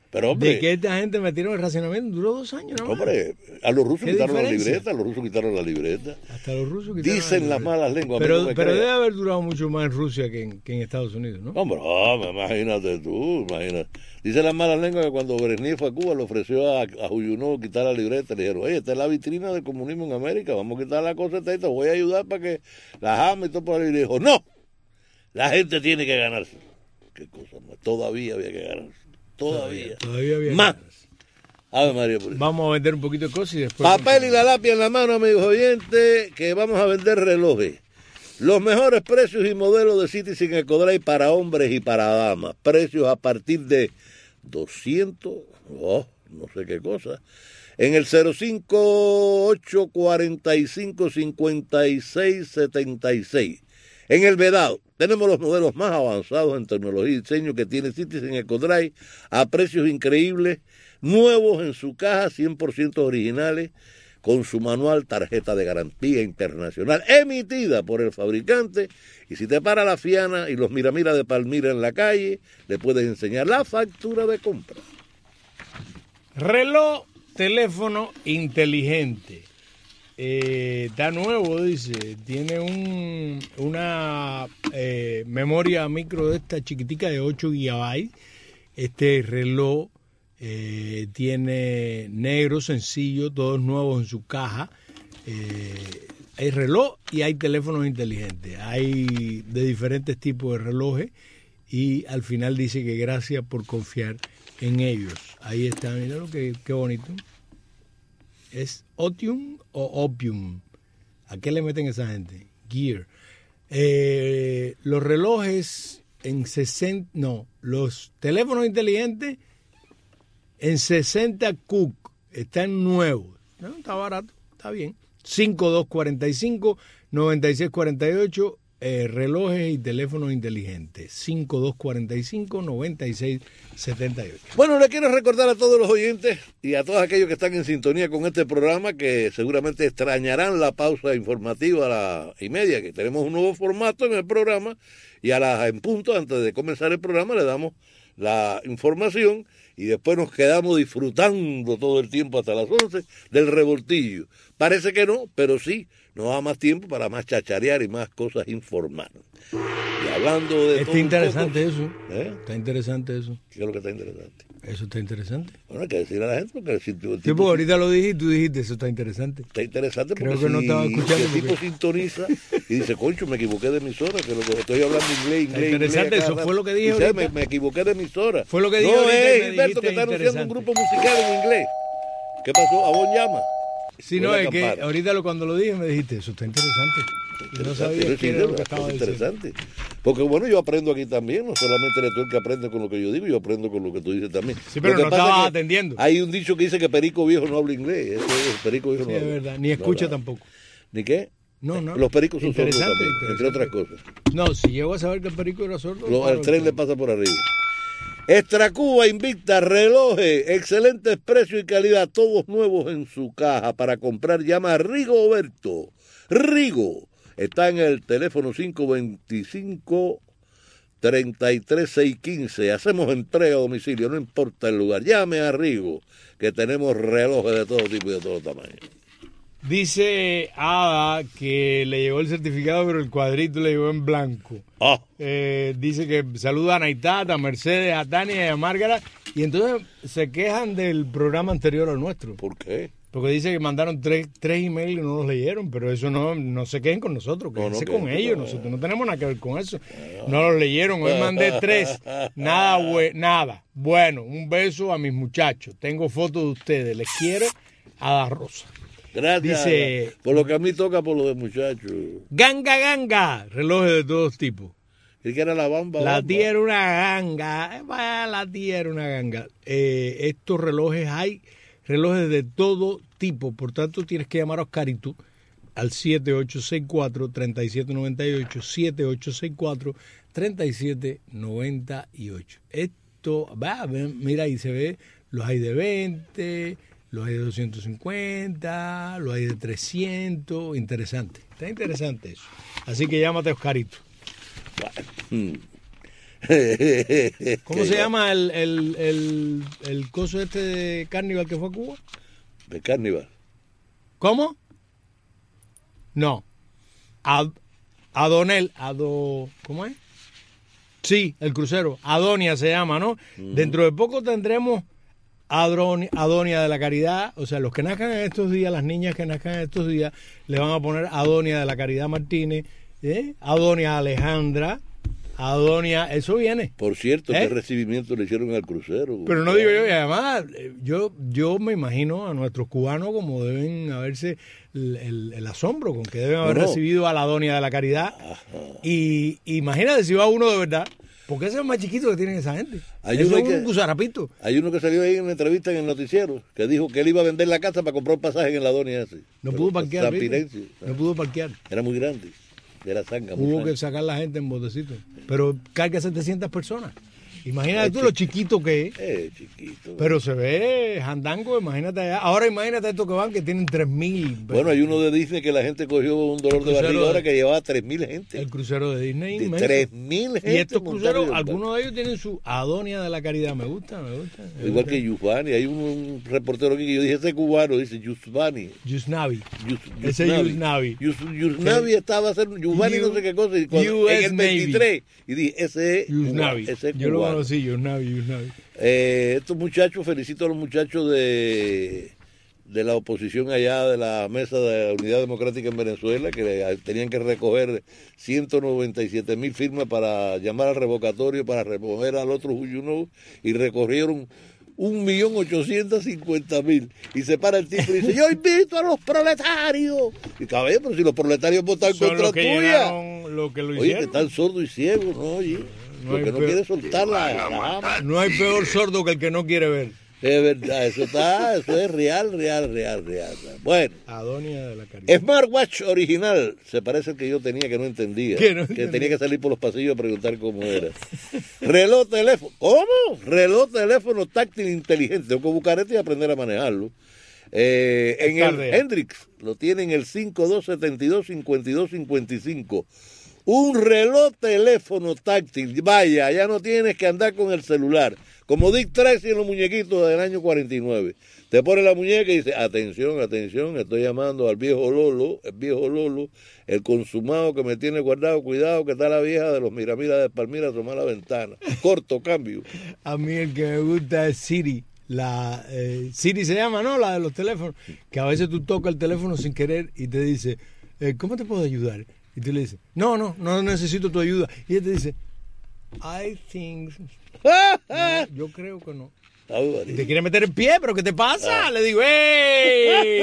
Pero, hombre, de que esta gente metieron el racionamiento, duró dos años, ¿no? Hombre, a los rusos ¿Qué quitaron la diferencia? libreta, a los rusos quitaron la libreta. Hasta los rusos quitaron Dicen la las malas lenguas. Pero, no me pero creas. debe haber durado mucho más en Rusia que en, que en Estados Unidos, ¿no? Hombre, hombre, imagínate tú, imagínate. Dicen las malas lenguas que cuando Brezhnev fue a Cuba le ofreció a, a Juyunov quitar la libreta. Le dijeron, oye, esta es la vitrina del comunismo en América, vamos a quitar la cosa esta y te voy a ayudar para que la ames y todo por ahí. Y le dijo, no, la gente tiene que ganarse. Qué cosa más, todavía había que ganarse. Todavía. Todavía, todavía había más. que ganarse. Ave María Purísima. Vamos a vender un poquito de cosas y después... Papel y la lápiz en la mano, amigos oyentes, que vamos a vender relojes. Los mejores precios y modelos de Citizen Ecodrive para hombres y para damas. Precios a partir de doscientos, oh, no sé qué cosa. En el cero cinco ocho cuarenta y cinco cincuenta y seis setenta y seis. En el Vedado tenemos los modelos más avanzados en tecnología y diseño que tiene Citizen Ecodrive a precios increíbles, nuevos en su caja, cien por ciento originales, con su manual, tarjeta de garantía internacional emitida por el fabricante. Y si te para la Fiana y los mira mira de Palmira en la calle, le puedes enseñar la factura de compra. Reloj, teléfono inteligente. Eh, está nuevo, dice. Tiene un, una eh, memoria micro de esta chiquitica de ocho gigabytes. Este reloj eh, tiene negro, sencillo, todos nuevos en su caja. Eh, hay reloj y hay teléfonos inteligentes. Hay de diferentes tipos de relojes y al final dice que gracias por confiar en ellos. Ahí está, mira lo que qué bonito. ¿Es Otium o Opium? ¿A qué le meten esa gente? Gear. Eh, los relojes en sesenta, no, los teléfonos inteligentes en sesenta Cook están nuevos. No, está barato, está bien. cinco dos cuarenta y cinco, noventa y seis cuarenta y ocho, eh, relojes y teléfonos inteligentes. cinco dos cuarenta y cinco, noventa y seis setenta y ocho. Bueno, le quiero recordar a todos los oyentes y a todos aquellos que están en sintonía con este programa que seguramente extrañarán la pausa informativa a la y media, que tenemos un nuevo formato en el programa y a las en punto, antes de comenzar el programa, le damos la información y después nos quedamos disfrutando todo el tiempo hasta las once del revoltillo. Parece que no, pero sí, nos da más tiempo para más chacharear y más cosas informar. Y hablando de Está todo interesante un poco, eso. ¿eh? Está interesante eso. ¿Qué es lo que está interesante? Eso está interesante. Bueno, hay que decir a la gente porque el tipo, Sí, porque ahorita lo dije y tú dijiste, eso está interesante. está interesante porque Creo que si, no estaba escuchando si el tipo porque- sintoniza y dice, concho, me equivoqué de emisora, que lo que estoy hablando inglés, Está inglés, interesante, inglés. eso cada fue lo que dije rato. Dice, ahorita. me, me equivoqué de emisora. Fue lo que dije no, ahorita y es me Gilberto dijiste que está anunciando un interesante. grupo musical en inglés. ¿Qué pasó? ¿A vos llama? Sí, no, Buena es que campana. ahorita lo, cuando lo dije me dijiste, eso está interesante. Y no sabía Pero qué sí, era es lo que una estaba cosa diciendo. interesante. Porque bueno, yo aprendo aquí también, no solamente eres tú el que aprende con lo que yo digo, yo aprendo con lo que tú dices también. Sí, pero Lo que no pasa estabas es que atendiendo. Hay un dicho que dice que perico viejo no habla inglés. Eso es, perico viejo Sí, no es habla. verdad, ni no escucha habla. tampoco. ¿Ni qué? No, no. Los pericos son sordos Interesante, también, entre otras interesante. cosas. No, si llego a saber que el perico era sordo... Lo- paro el tren le tren. pasa por arriba. Extra Cuba Invicta, relojes, excelentes precios y calidad, todos nuevos en su caja. Para comprar, llama a Rigo Oberto. Rigo está en el teléfono cinco veinticinco, treinta y tres seiscientos quince. Hacemos entrega a domicilio, no importa el lugar. Llame a Rigo, que tenemos relojes de todo tipo y de todo tamaño. Dice Ada que le llegó el certificado, pero el cuadrito le llegó en blanco. Ah, Eh, dice que saluda a Naitata, a Mercedes, a Tania y a Márgara. Y entonces se quejan del programa anterior al nuestro. ¿por qué? Porque dice que mandaron tres, tres emails y no los leyeron, pero eso no, no se queden con nosotros, No, no, quédense que- con ellos, no. nosotros no tenemos nada que ver con eso. No los leyeron, hoy mandé tres, nada, bue- nada. Bueno, un beso a mis muchachos, tengo fotos de ustedes, les quiero, Ada Rosa. Gracias. Dice- Por lo que a mí toca por lo de muchachos. Ganga, ganga, relojes de todos tipos. ¿Y que era la bamba? La bamba? tía era una ganga, eh, vaya, la tía era una ganga. Eh, estos relojes hay relojes de todo tipo, por tanto tienes que llamar a Oscarito al siete ocho seis cuatro, tres siete nueve ocho, siete ocho seis cuatro, tres siete nueve ocho. Esto, va, ven, mira ahí se ve, los hay de veinte, los hay de doscientos cincuenta, los hay de trescientos, interesante, está interesante eso. Así que llámate a Oscarito. Hmm. ¿Cómo se llama el, el, el, el coso este de Carnival que fue a Cuba? De Carnival. ¿Cómo? No. Ad, Adonel, Ado, ¿cómo es? Sí, el crucero. Adonia se llama, ¿no? Uh-huh. Dentro de poco tendremos Adronia, Adonia de la Caridad. O sea, los que nazcan en estos días, las niñas que nazcan en estos días, le van a poner Adonia de la Caridad Martínez, ¿eh? Adonia Alejandra, Adonia, eso viene. Por cierto, ¿Eh? ¿qué recibimiento le hicieron al crucero? Pero no digo yo, y además, yo, yo me imagino a nuestros cubanos como deben haberse el, el, el asombro con que deben haber no, no. recibido a la Adonia de la Caridad. Ajá. Y imagínate si va uno de verdad, porque ese es el más chiquito que tienen esa gente. Hay eso uno es que, un gusarapito. Hay uno que salió ahí en una entrevista en el noticiero, que dijo que él iba a vender la casa para comprar un pasaje en la Adonia ese. No pudo parquear. No pudo parquear. Era muy grande. Era zanga, Hubo que sacar la gente en botecito. Pero carga setecientas personas. Imagínate es tú chiquito. Lo chiquito que es. Eh, chiquito. Pero se ve jandango, imagínate allá. Ahora imagínate estos que van que tienen tres mil. Bueno, hay uno de Disney que la gente cogió un dolor de barriga ahora que llevaba tres mil gente. El crucero de Disney. De tres mil gente. Y estos cruceros, algunos de ellos tienen su Adonia de la Caridad. Me gusta, me gusta. Me Igual gusta. que Yusbani. Hay un, un reportero aquí que yo dije, ese cubano, dice Yusbani. Yusnavi. Yus, ese es Yusnavi. Yus, Yusnavi estaba a hacer Yusbani no sé qué cosa. Y cuando, en el veintitrés. Y dije, ese es Yusnavi. Ese es yo lo conocí, Yusnavi. Eh, estos muchachos, felicito a los muchachos de, de la oposición allá de la mesa de la Unidad Democrática en Venezuela, que tenían que recoger ciento noventa y siete mil firmas para llamar al revocatorio, para remover al otro Juyunov, y recorrieron un millón ochocientos cincuenta mil. Y se para el tipo y dice, yo invito a los proletarios. Y caballero, pero si los proletarios votan Son contra lo que tuya. Lo que lo oye, que están sordos y ciegos, ¿no? Oye. No porque no peor, quiere soltar la, la no hay peor sordo que el que no quiere ver. Es verdad, eso está, eso es real, real, real, real. Bueno. Adonia de la Caridad. Smartwatch original, se parece al que yo tenía que no entendía. ¿Qué no que entendía? Tenía que salir por los pasillos a preguntar cómo era. Reloj teléfono, ¿cómo? Reloj teléfono táctil inteligente. Tengo que buscar esto y aprender a manejarlo. Eh, en el Hendrix lo tienen el cinco dos siete dos, cinco dos cinco cinco. Un reloj teléfono táctil, vaya, ya no tienes que andar con el celular. Como Dick Tracy en los muñequitos del año cuarenta y nueve. Te pone la muñeca y dice, atención, atención, estoy llamando al viejo Lolo, el viejo Lolo, el consumado que me tiene guardado, cuidado que está la vieja de los Miramira de Palmira asomada a la ventana. Corto, cambio. A mí el que me gusta es Siri. La eh, Siri se llama, ¿no? La de los teléfonos. Que a veces tú tocas el teléfono sin querer y te dice, eh, ¿cómo te puedo ayudar? Y tú le dices, no, no, no necesito tu ayuda. Y él te dice, I think... No, yo creo que no. Te quiere meter el pie, pero ¿qué te pasa? Ah. Le digo, ¡ey!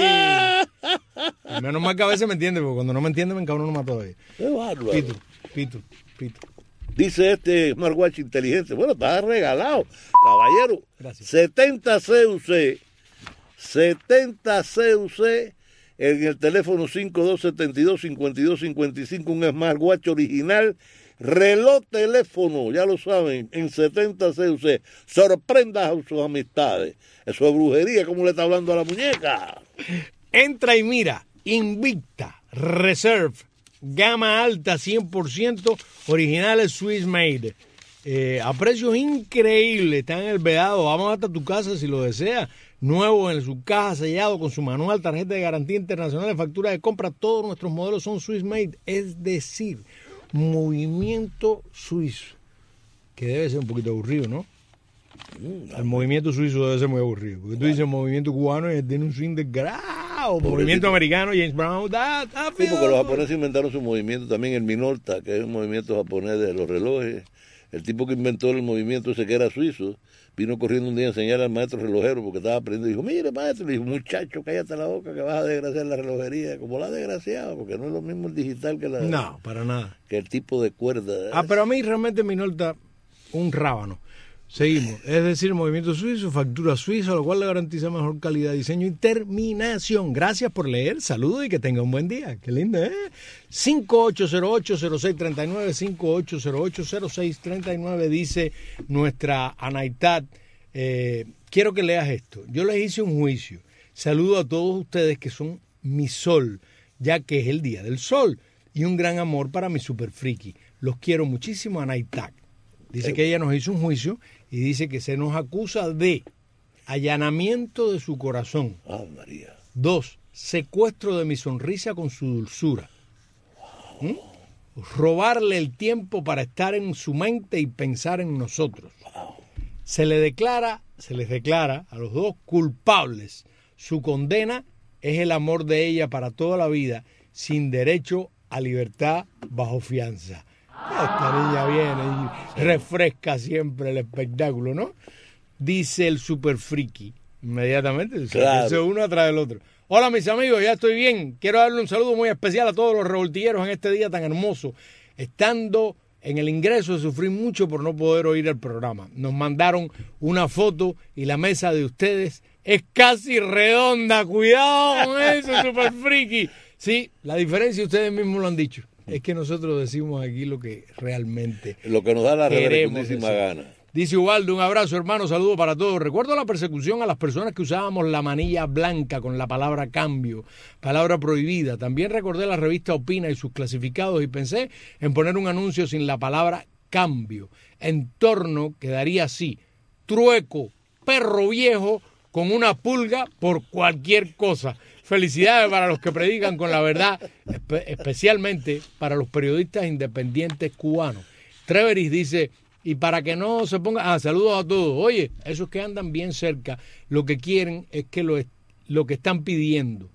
Menos mal que a veces me entiende, porque cuando no me entiende me encabrono más todavía. ¡Qué bárbaro! Pito, pito, pito. Dice este smartwatch inteligente, bueno, está regalado, caballero. Gracias. setenta C U C, setenta C U C en el teléfono cinco dos siete dos, cinco dos cinco cinco, un smartwatch original, reloj teléfono, ya lo saben, en setenta C U C. Sorprenda a sus amistades. Eso es brujería, como le está hablando a la muñeca. Entra y mira, Invicta, Reserve, gama alta, cien por ciento, originales Swiss Made. Eh, a precios increíbles, está en el vedado, vamos hasta tu casa si lo deseas. Nuevo en su caja, sellado con su manual, tarjeta de garantía internacional de factura de compra. Todos nuestros modelos son Swiss Made, es decir, movimiento suizo, que debe ser un poquito aburrido, ¿no? El movimiento suizo debe ser muy aburrido, porque tú dices movimiento cubano y tiene un swing de grado, movimiento americano, James Brown, da, da, sí, porque los japoneses inventaron su movimiento también, el Minolta, que es un movimiento japonés de los relojes. El tipo que inventó el movimiento ese que era suizo, vino corriendo un día a enseñar al maestro relojero porque estaba aprendiendo. Dijo, mire maestro, le dijo, muchacho, cállate la boca que vas a desgraciar la relojería. Como la desgraciado, porque no es lo mismo el digital que la... No, para nada. Que el tipo de cuerda. Ah, pero a mí realmente Minolta, un rábano. Seguimos. Es decir, movimiento suizo, factura suiza, lo cual le garantiza mejor calidad, diseño y terminación. Gracias por leer, saludos y que tenga un buen día. Qué lindo, ¿eh? cinco ocho cero ocho, cero seis tres nueve, cinco ocho cero ocho, cero seis tres nueve, dice nuestra Anaitat. Eh, quiero que leas esto. Yo les hice un juicio. Saludo a todos ustedes que son mi sol, ya que es el día del sol. Y un gran amor para mi super friki. Los quiero muchísimo, Anaitat. Dice que ella nos hizo un juicio y dice que se nos acusa de allanamiento de su corazón. Ah, María. Dos, secuestro de mi sonrisa con su dulzura. ¿Mm? Robarle el tiempo para estar en su mente y pensar en nosotros. Se le declara, se les declara a los dos culpables. Su condena es el amor de ella para toda la vida, sin derecho a libertad bajo fianza. Esta niña viene y refresca siempre el espectáculo, ¿no? Dice el super friki inmediatamente, claro. Se uno atrás del otro. Hola mis amigos, ya estoy bien. Quiero darle un saludo muy especial a todos los revoltilleros en este día tan hermoso. Estando en el ingreso sufrí mucho por no poder oír el programa. Nos mandaron una foto y la mesa de ustedes es casi redonda. Cuidado con eso, super friki. Sí, la diferencia ustedes mismos lo han dicho. Es que nosotros decimos aquí lo que realmente lo que nos da la queremos reverendísima gana. Dice Ubaldo, un abrazo hermano, saludo para todos. Recuerdo la persecución a las personas que usábamos la manilla blanca con la palabra cambio, palabra prohibida. También recordé la revista Opina y sus clasificados y pensé en poner un anuncio sin la palabra cambio. Entorno quedaría así, trueco, perro viejo con una pulga por cualquier cosa. Felicidades para los que predican con la verdad, espe- especialmente para los periodistas independientes cubanos. Treveris dice... Y para que no se ponga... Ah, saludos a todos. Oye, esos que andan bien cerca, lo que quieren es que lo, es, lo que están pidiendo.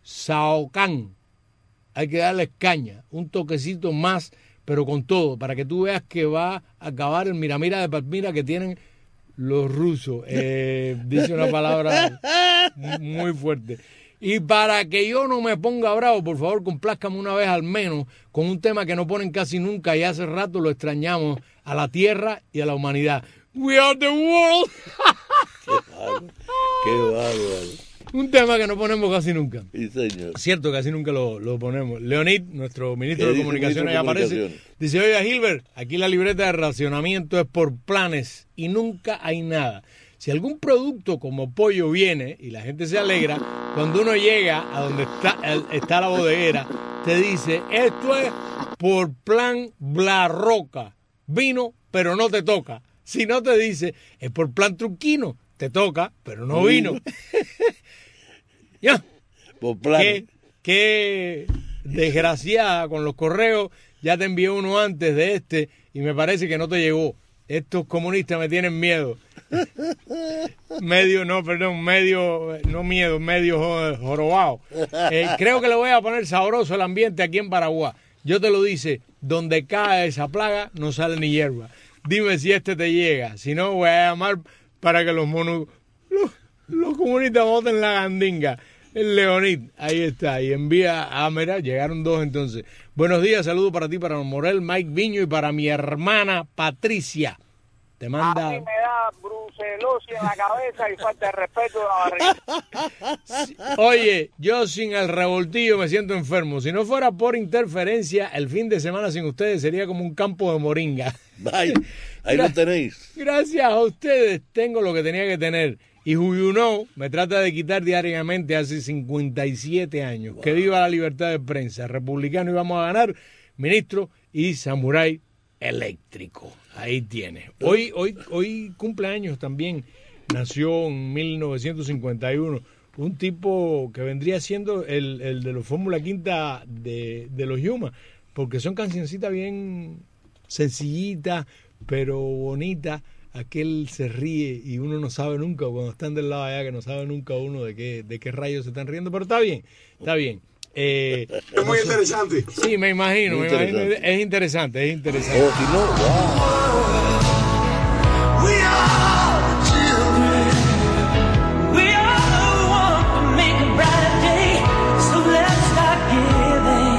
Saocán. Hay que darles caña. Un toquecito más, pero con todo. Para que tú veas que va a acabar el miramira de Palmira que tienen los rusos. Eh, dice una palabra muy fuerte. Y para que yo no me ponga bravo, por favor, complázcame una vez al menos con un tema que no ponen casi nunca y hace rato lo extrañamos a la tierra y a la humanidad. We are the world. Qué bárbaro. Qué bárbaro. Un tema que no ponemos casi nunca. Sí, señor. Cierto, casi nunca lo, lo ponemos. Leonid, nuestro ministro de dice, Comunicaciones, ministro de aparece. Comunicaciones. Dice, oiga, Gilbert, aquí la libreta de racionamiento es por planes y nunca hay nada. Si algún producto como pollo viene y la gente se alegra, cuando uno llega a donde está, está la bodeguera, te dice, esto es por plan Blarroca, vino, pero no te toca. Si no te dice, es por plan Truquino, te toca, pero no vino. Ya. Por plan. Qué, qué desgraciada con los correos, ya te envié uno antes de este y me parece que no te llegó. Estos comunistas me tienen miedo. Medio, no, perdón, medio, no miedo, medio jorobado. Eh, creo que le voy a poner sabroso el ambiente aquí en Paraguay. Yo te lo dice, donde cae esa plaga no sale ni hierba. Dime si este te llega. Si no, voy a llamar para que los monos, los, los comunistas voten la gandinga. El Leonid, ahí está, y envía a Mera, llegaron dos entonces. Buenos días, saludos para ti, para Morel, Mike Viño y para mi hermana Patricia. Te manda... A mí me da brucelosis en la cabeza y falta de respeto de la barriga. Oye, yo sin el revoltillo me siento enfermo. Si no fuera por interferencia, el fin de semana sin ustedes sería como un campo de moringa. Vaya, ahí lo tenéis. Gracias a ustedes tengo lo que tenía que tener. Y who you know me trata de quitar diariamente hace cincuenta y siete años. Wow. Que viva la libertad de prensa. Republicano y vamos a ganar. Ministro y samurái eléctrico. Ahí tiene. Hoy, hoy, hoy cumpleaños también. Nació en mil novecientos cincuenta y uno. Un tipo que vendría siendo el, el de los Fórmula Quinta de, de los Yuma. Porque son cancioncitas bien sencillitas, pero bonitas. Aquel se ríe y uno no sabe nunca, cuando están del lado allá, que no sabe nunca uno de qué, de qué rayos se están riendo, pero está bien, está bien. Eh, es muy interesante. Sí, me imagino, me imagino, es interesante, es interesante. Oh, si no, wow. We are the children. We are the ones to make a brighter day. So let's start giving.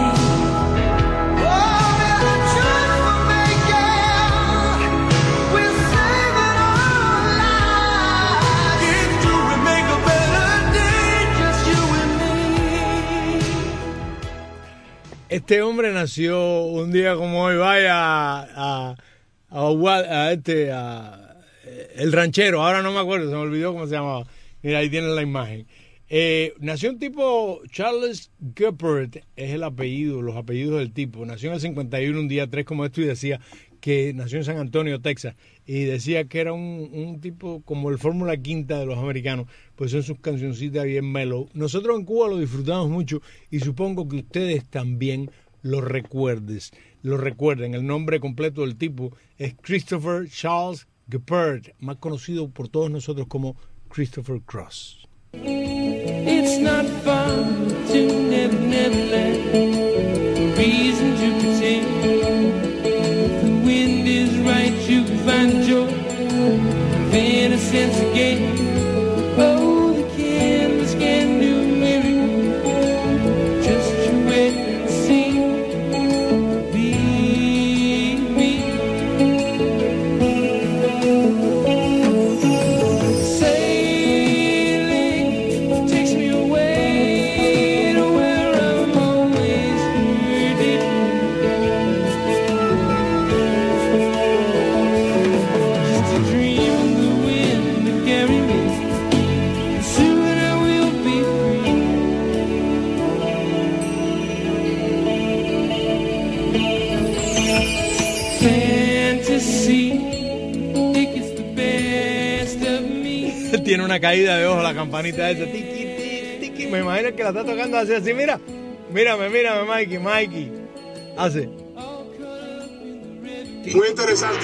Este hombre nació un día como hoy, vaya a, a, a, a este, a, el ranchero, ahora no me acuerdo, se me olvidó cómo se llamaba. Mira, ahí tienen la imagen. Eh, nació un tipo, Charles Geppert, es el apellido, los apellidos del tipo. Nació en el cincuenta y uno, un día tres como esto, y decía, que nació en San Antonio, Texas, y decía que era un, un tipo como el Fórmula Quinta de los americanos, pues son sus cancioncitas bien mellow. Nosotros en Cuba lo disfrutamos mucho y supongo que ustedes también lo recuerdes, lo recuerden. El nombre completo del tipo es Christopher Charles Geppert, más conocido por todos nosotros como Christopher Cross. It's not fun to never, never let reason to pretend. If the wind is right, you can find joy of innocence again. Oh, the canvas can do miracles. Just you wait and see. Be me. Sailing takes me away to where I'm always hurting. Just a dream in the wind to carry me. Soon I will be free. Fantasy, it gets the best of me. Tiene una caída de ojo la campanita esa. Tiki, tiki, tiki. Me imagino que la está tocando así, así. Mira, mírame, mírame, Mikey, Mikey. Hace. Muy interesante.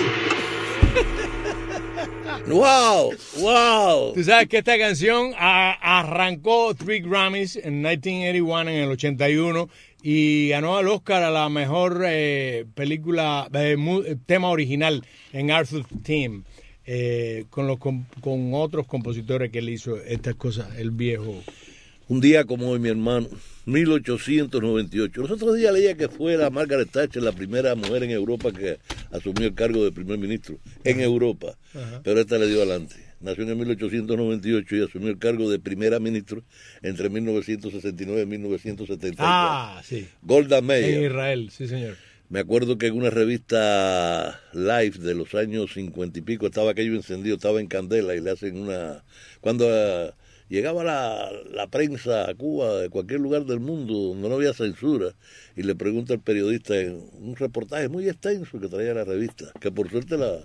¡Wow! ¡Wow! Tú sabes que esta canción a- arrancó Three Grammys en mil novecientos ochenta y uno, en el ochenta y uno, y ganó al Oscar a la mejor eh, película, eh, mu- tema original en Arthur's Theme, eh, con, los, com- con otros compositores que él hizo estas cosas, el viejo. Un día como hoy, mi hermano, mil ochocientos noventa y ocho. Los otros días leía que fue la Margaret Thatcher la primera mujer en Europa que asumió el cargo de primer ministro en Europa. Ajá. Pero esta le dio adelante. Nació en mil ochocientos noventa y ocho y asumió el cargo de primera ministro entre mil novecientos sesenta y nueve y mil novecientos setenta y cuatro. Ah, sí. Golda En Meir. Israel, sí, señor. Me acuerdo que en una revista Life de los años cincuenta y pico estaba aquello encendido, estaba en candela y le hacen una... Cuando eh, llegaba la, la prensa a Cuba de cualquier lugar del mundo donde no había censura y le pregunta al periodista en un reportaje muy extenso que traía la revista, que por suerte la...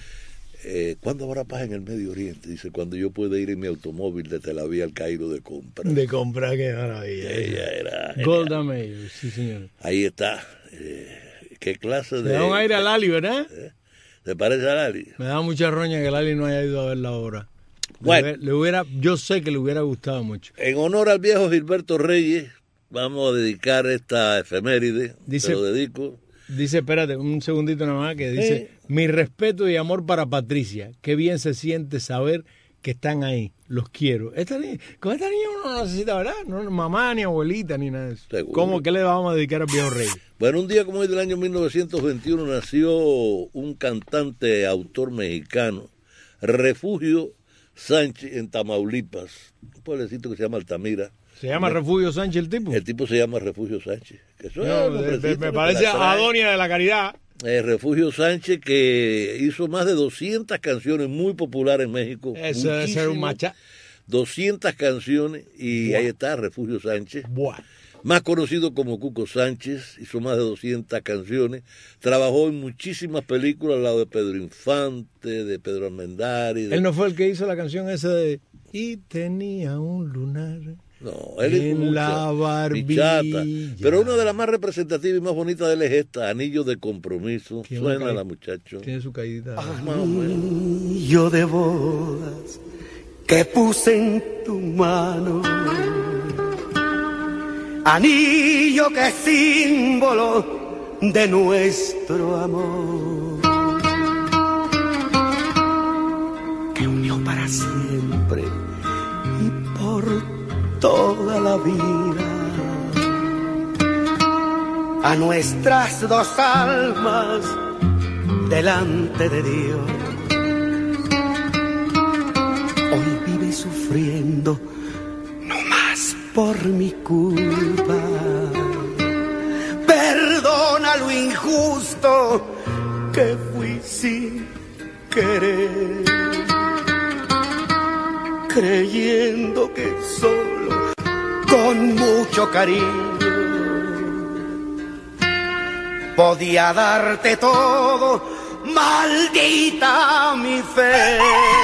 Eh, ¿Cuándo habrá paz en el Medio Oriente? Dice, cuando yo pueda ir en mi automóvil de Tel Aviv al Cairo de compra. De comprar, qué maravilla. Ella era... Golda Meir, sí, señor. Ahí está. Eh, ¿Qué clase de...? Le da un aire a Lali, ¿verdad? ¿Te parece a Lali? Me da mucha roña que Lali no haya ido a verla ahora. Bueno. Le, le hubiera, yo sé que le hubiera gustado mucho. En honor al viejo Gilberto Reyes, vamos a dedicar esta efeméride. Dice- Te lo dedico. Dice, espérate, un segundito nada más, que dice, Eh. mi respeto y amor para Patricia. Qué bien se siente saber que están ahí. Los quiero. Esta ni- con esta niña uno no necesita, ¿verdad? No, mamá, ni abuelita, ni nada de eso. Seguro. ¿Cómo que le vamos a dedicar al viejo Reyes? Bueno, un día como hoy del año mil novecientos veintiuno nació un cantante, autor mexicano, Refugio Sánchez, en Tamaulipas, un pueblecito que se llama Altamira. ¿Se llama Refugio Sánchez el tipo? El tipo se llama Refugio Sánchez. Que eso es No, un de- nombrecito de- me que parece la trae. Adonia de la Caridad. Eh, Refugio Sánchez, que hizo más de doscientas canciones muy populares en México. Eso debe ser un muchísimas. macha. doscientas canciones y Buah. ahí está Refugio Sánchez. Buah. Más conocido como Cuco Sánchez, hizo más de doscientas canciones, trabajó en muchísimas películas al lado de Pedro Infante, de Pedro Almendáriz. de- Él no fue el que hizo la canción esa de Y tenía un lunar. No, él hizo en muchas, la Bichata. barbilla. Pero una de las más representativas y más bonitas de él es esta, Anillo de Compromiso. Tiene Suena una la caí- muchacho. Tiene su caída. Anillo de bodas que puse en tu mano, anillo que es símbolo de nuestro amor, que unió para siempre y por toda la vida a nuestras dos almas delante de Dios. Hoy vive sufriendo, no más por mi culpa. Perdona lo injusto que fui sin querer, creyendo que solo con mucho cariño podía darte todo maldita mi fe.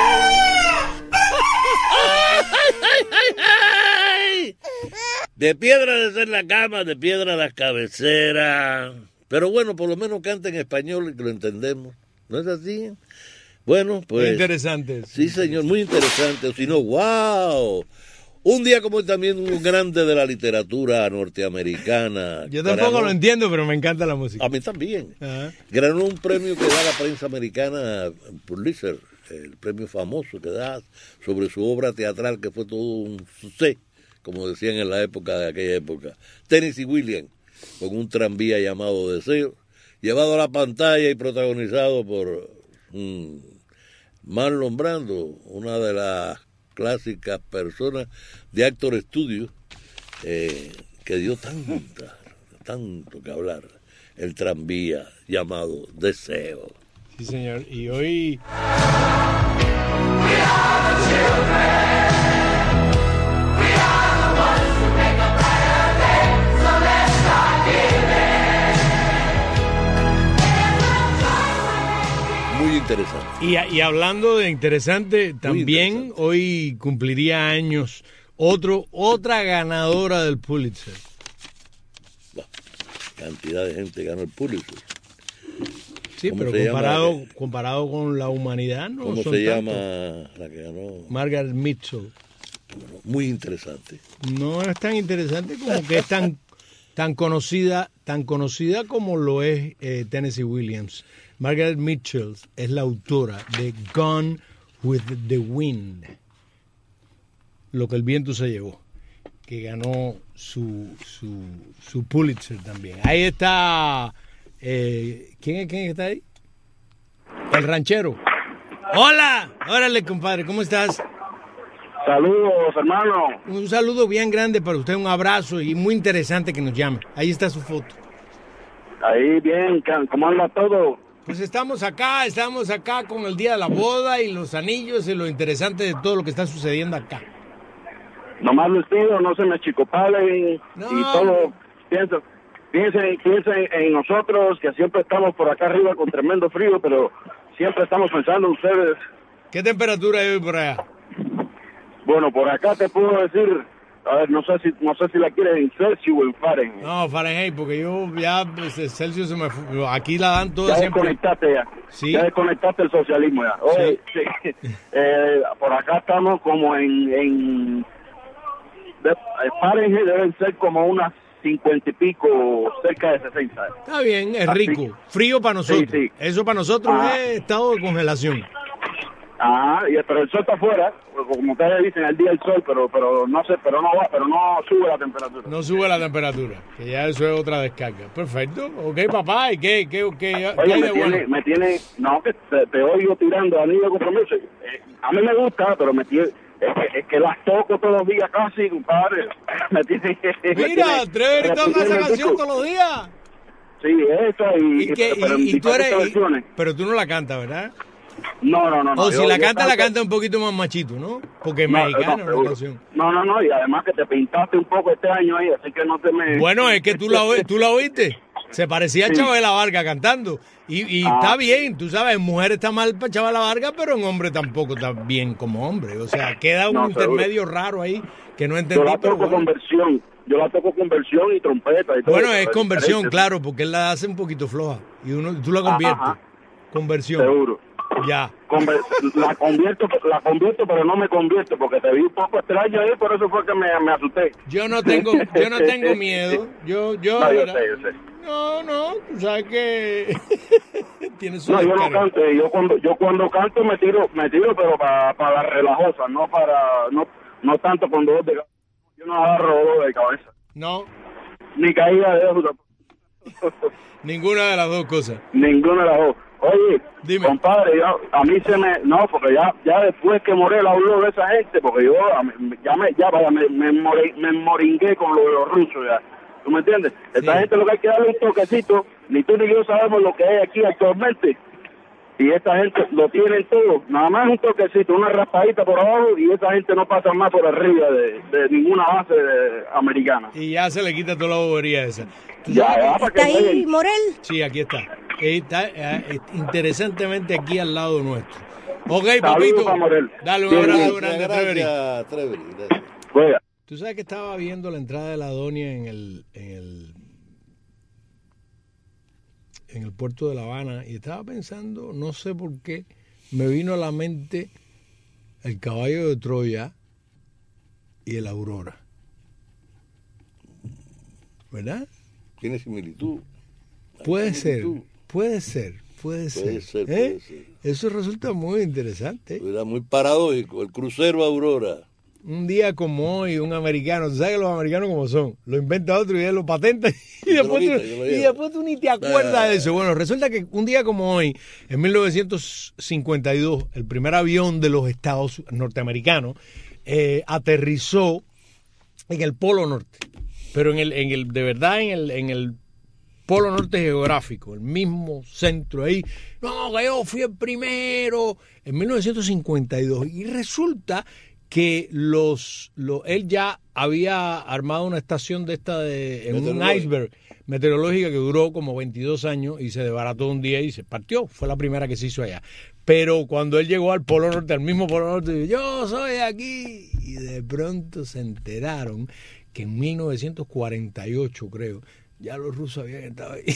De piedra de ser la cama, de piedra las cabeceras. Pero bueno, por lo menos canta en español y que lo entendemos. ¿No es así? Bueno, pues... Muy interesante. Sí, señor, muy interesante. O si no, wow. Un día como hoy también un grande de la literatura norteamericana. Yo tampoco ganó, lo entiendo, pero me encanta la música. A mí también. Ajá. Ganó un premio que da la prensa americana, Pulitzer, el premio famoso que da sobre su obra teatral, que fue todo un suceso, como decían en la época de aquella época. Tennessee Williams, con un tranvía llamado Deseo, llevado a la pantalla y protagonizado por mm, Marlon Brando, una de las clásicas personas de Actor Studio, eh, que dio tanta, tanto que hablar, el tranvía llamado Deseo. Sí, señor, y hoy... Muy interesante. Y, y hablando de interesante, también interesante. Hoy cumpliría años otro otra ganadora del Pulitzer. Bah, cantidad de gente ganó el Pulitzer. Sí, pero comparado, llama, comparado con la humanidad, ¿no? ¿Cómo son se tantos. llama la que ganó? Margaret Mitchell. Bueno, muy interesante. No es tan interesante como que es tan, tan conocida, tan conocida como lo es eh, Tennessee Williams. Margaret Mitchell es la autora de Gone with the Wind, lo que el viento se llevó, que ganó su, su, su Pulitzer también. Ahí está, eh, ¿quién es quién está ahí? El ranchero. Hola, órale compadre, ¿cómo estás? Saludos, hermano. Un saludo bien grande para usted, un abrazo y muy interesante que nos llame. Ahí está su foto. Ahí bien, ¿cómo anda todo? Pues estamos acá, estamos acá con el día de la boda y los anillos y lo interesante de todo lo que está sucediendo acá. Nomás les pido, no se me achicopalen no. y todo, piensen, piensen, piensen en nosotros, que siempre estamos por acá arriba con tremendo frío, pero siempre estamos pensando en ustedes. ¿Qué temperatura hay hoy por allá? Bueno, por acá te puedo decir, a ver, no sé si no sé si la quieres en Celsius o en Fahrenheit. No, Fahrenheit, porque yo ya pues, Celsius se me fue. Aquí la dan toda ya siempre. Desconectaste ya. Sí. Ya desconectaste el socialismo ya. Oye, sí. Sí. Eh, por acá estamos como en, en de, Fahrenheit deben ser como unas cincuenta y pico, cerca de sesenta. Está bien, es rico. Así. Frío para nosotros. Sí, sí. Eso para nosotros ah. es estado de congelación. Ah, y, pero el sol está afuera, como ustedes dicen, el día del sol, pero pero no sé, pero no va, pero no sube la temperatura. No sube la temperatura, que ya eso es otra descarga. Perfecto. Ok, papá, ¿y qué, qué, qué, Oye, qué hay me de tiene, bueno? me tiene, no, que te, te oigo tirando anillo de compromiso. Eh, a mí me gusta, pero me tiene, es que, es que las toco todos los días casi, compadre. Me tiene, Mira, Trevor toca esa canción todos los días. Sí, esa y, ¿Y, qué, pero, y, y tú eres, y, versiones. pero tú no la cantas, ¿verdad? No, no, no. O no, si yo, la yo canta, canto, la canta un poquito más machito, ¿no? Porque es no, mexicana no, la canción. No, no, no, y además que te pintaste un poco este año ahí, así que no te me... Bueno, es que tú la, tú la oíste. Se parecía sí. a Chabela Vargas cantando. Y, y ah. está bien, tú sabes, en mujer está mal para Chabela Vargas, pero en hombre tampoco está bien como hombre. O sea, queda un no, intermedio seguro. raro ahí que no entendí. Yo la toco bueno. con versión. Yo la toco con versión y trompeta y todo. Bueno, es conversión, claro, porque él la hace un poquito floja. Y uno tú la conviertes. Ajá. Conversión. Seguro. Ya. Conver la convierto, la convierto, pero no me convierto, porque te vi un poco extraño ahí, por eso fue que me, me asusté. Yo no tengo, yo no tengo miedo. Yo, yo, no, yo sé, yo sé. No, no, tú sabes que tienes su No, yo no canto, yo cuando, yo cuando canto me tiro, me tiro, pero para, para la relajosa, no para, no, no tanto con dolor de cabeza. Yo no agarro dolor de cabeza. No. Ni caída de ojos. Ninguna de las dos cosas. Ninguna de las dos. Oye, dime, compadre, yo, a mí se me... No, porque ya ya después que Morel habló de esa gente, porque yo ya me ya vaya, me, me, more, me moringué con lo de los rusos ya. ¿Tú me entiendes? Sí. Esta gente lo que hay que darle un toquecito, ni tú ni yo sabemos lo que hay aquí actualmente. y esta gente lo tienen todo, nada más un toquecito, una raspadita por abajo y esa gente no pasa más por arriba de, de ninguna base de, americana. Y ya se le quita toda la bobería esa. Ya, ya, para que ¿Está ahí, vean. Morel? Sí, aquí está. Está eh, interesantemente aquí al lado nuestro. Ok, Saludos papito. pa' Morel. Dale un Bien, abrazo gracias, grande, Trevery. Gracias, Trevery. Juega. Tú sabes que estaba viendo la entrada de la Donia en el, en el en el puerto de La Habana y estaba pensando, no sé por qué, me vino a la mente el caballo de Troya y el Aurora. ¿Verdad? Tiene similitud. Puede ser, similitud. puede ser, puede ser. Puede ser, ¿Eh? puede ser. Eso resulta muy interesante. Era muy paradójico. El crucero Aurora. Un día como hoy, un americano, tú sabes que los americanos como son, lo inventa otro y él lo patenta y después, quita, tú, yo lo y llevo. después tú ni te acuerdas de eso. Bueno, resulta que un día como hoy, en mil novecientos cincuenta y dos, el primer avión de los Estados norteamericanos eh, aterrizó en el Polo Norte, pero en el, en el, de verdad en el, en el Polo Norte geográfico, el mismo centro ahí. No, que yo fui el primero en mil novecientos cincuenta y dos y resulta que los, los él ya había armado una estación de esta de, en un iceberg meteorológica que duró como veintidós años y se desbarató un día y se partió. Fue la primera que se hizo allá. Pero cuando él llegó al Polo Norte, al mismo Polo Norte, dijo, yo soy de aquí. Y de pronto se enteraron que en mil novecientos cuarenta y ocho, creo, ya los rusos habían estado ahí.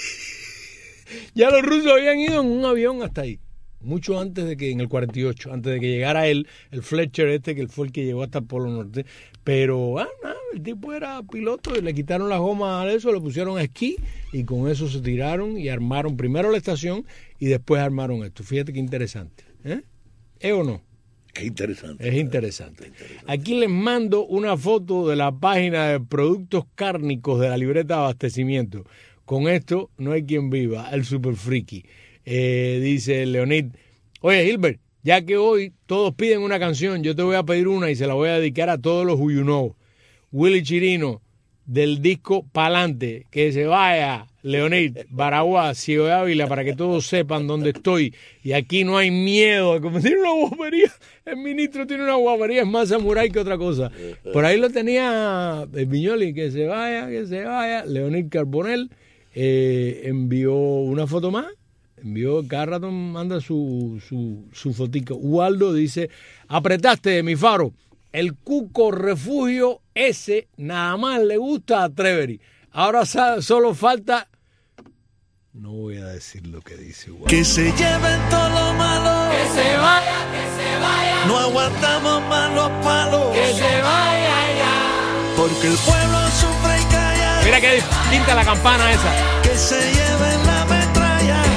Ya los rusos habían ido en un avión hasta ahí. Mucho antes de que, en el cuarenta y ocho, antes de que llegara él, el Fletcher este, que fue el que llegó hasta el Polo Norte. Pero, ah, no, el tipo era piloto y le quitaron las gomas a eso, le pusieron a esquí y con eso se tiraron y armaron primero la estación y después armaron esto. Fíjate qué interesante. ¿Eh? ¿Es o no? Qué interesante. Es interesante. Aquí les mando una foto de la página de productos cárnicos de la libreta de abastecimiento. Con esto no hay quien viva, el super friki. Eh, dice Leonid, oye Gilbert, ya que hoy todos piden una canción, yo te voy a pedir una y se la voy a dedicar a todos los who you know. Willy Chirino, del disco Pa'lante, que se vaya, Leonid, Baraguá, Ciego de Ávila, para que todos sepan dónde estoy. Y aquí no hay miedo, como tiene una guapería, el ministro tiene una guapería, es más samurái que otra cosa. Por ahí lo tenía el Viñoli, que se vaya, que se vaya. Leonid Carbonell eh, envió una foto más. Envió, cada rato manda su, su, su fotico. Ubaldo dice, apretaste mi faro, el Cuco Refugio ese nada más le gusta a Trevery. Ahora solo falta, no voy a decir lo que dice Ubaldo. Que se lleven todo lo malo. Que se vaya, que se vaya. No aguantamos más los palos. Que se vaya ya. Porque el pueblo sufre y calla. Mira que distinta la campana esa. Que se lleven la metralla.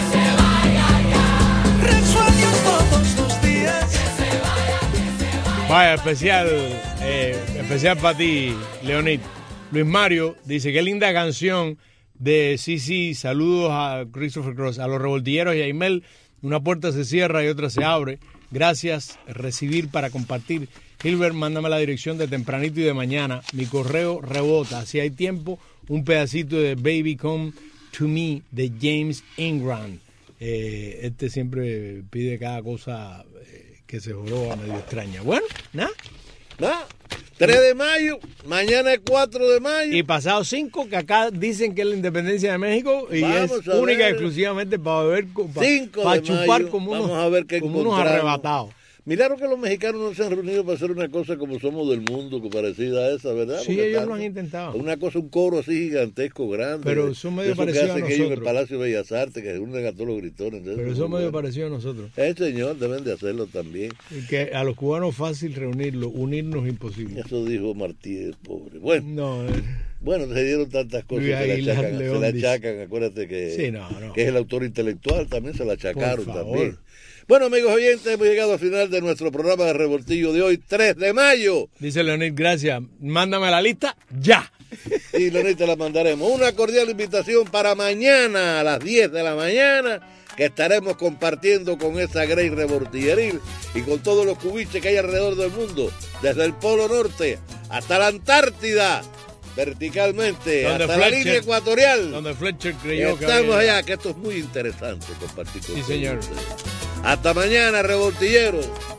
Vaya, especial, eh, especial para ti, Leonid. Luis Mario dice, qué linda canción de sí, sí, saludos a Christopher Cross, a los revoltilleros y a Aimel. Una puerta se cierra y otra se abre. Gracias, recibir para compartir. Gilbert, mándame la dirección de tempranito y de mañana. Mi correo rebota. Si hay tiempo, un pedacito de Baby Come to Me de James Ingram. Eh, este siempre pide cada cosa eh, que se joroba medio extraña. Bueno, nada. Nada. tres de mayo, mañana es cuatro de mayo. Y pasado cinco, que acá dicen que es la independencia de México y Vamos es a única y ver. exclusivamente para beber, para, para chupar mayo, como vamos unos, a ver qué como unos encontramos. arrebatados. Miraron que los mexicanos no se han reunido para hacer una cosa como Somos del Mundo, que parecida a esa, ¿verdad? Sí, Porque ellos tanto- lo han intentado. Una cosa, un coro así gigantesco, grande. Pero son medio Eso que parecidos a hacen ellos en el nosotros. Palacio de Bellas Artes, que se unen a todos los gritones. Entonces, Pero muy eso es medio bueno. parecido a nosotros. Eh, señor, deben de hacerlo también. Y que a los cubanos fácil reunirlo, unirnos imposible. Eso dijo Martí, el pobre. Bueno, No, eh, bueno, se dieron tantas cosas Luis que le Aguilar achacan, se León le dice. achacan, acuérdate que, Sí, no, no. que es el autor intelectual, también se le achacaron Por favor. también. Bueno, amigos oyentes, hemos llegado al final de nuestro programa de Revoltillo de hoy, tres de mayo. dice Leonid, gracias. Mándame la lista ya. Y Leonid te la mandaremos. Una cordial invitación para mañana a las diez de la mañana, que estaremos compartiendo con esa Grey Revoltilleril y con todos los cubiches que hay alrededor del mundo, desde el Polo Norte hasta la Antártida. verticalmente Donde hasta la Fletcher- línea ecuatorial. Donde Fletcher creyó que Estamos había- allá, que esto es muy interesante compartir con Sí, todos señor. ustedes. Hasta mañana, revoltilleros.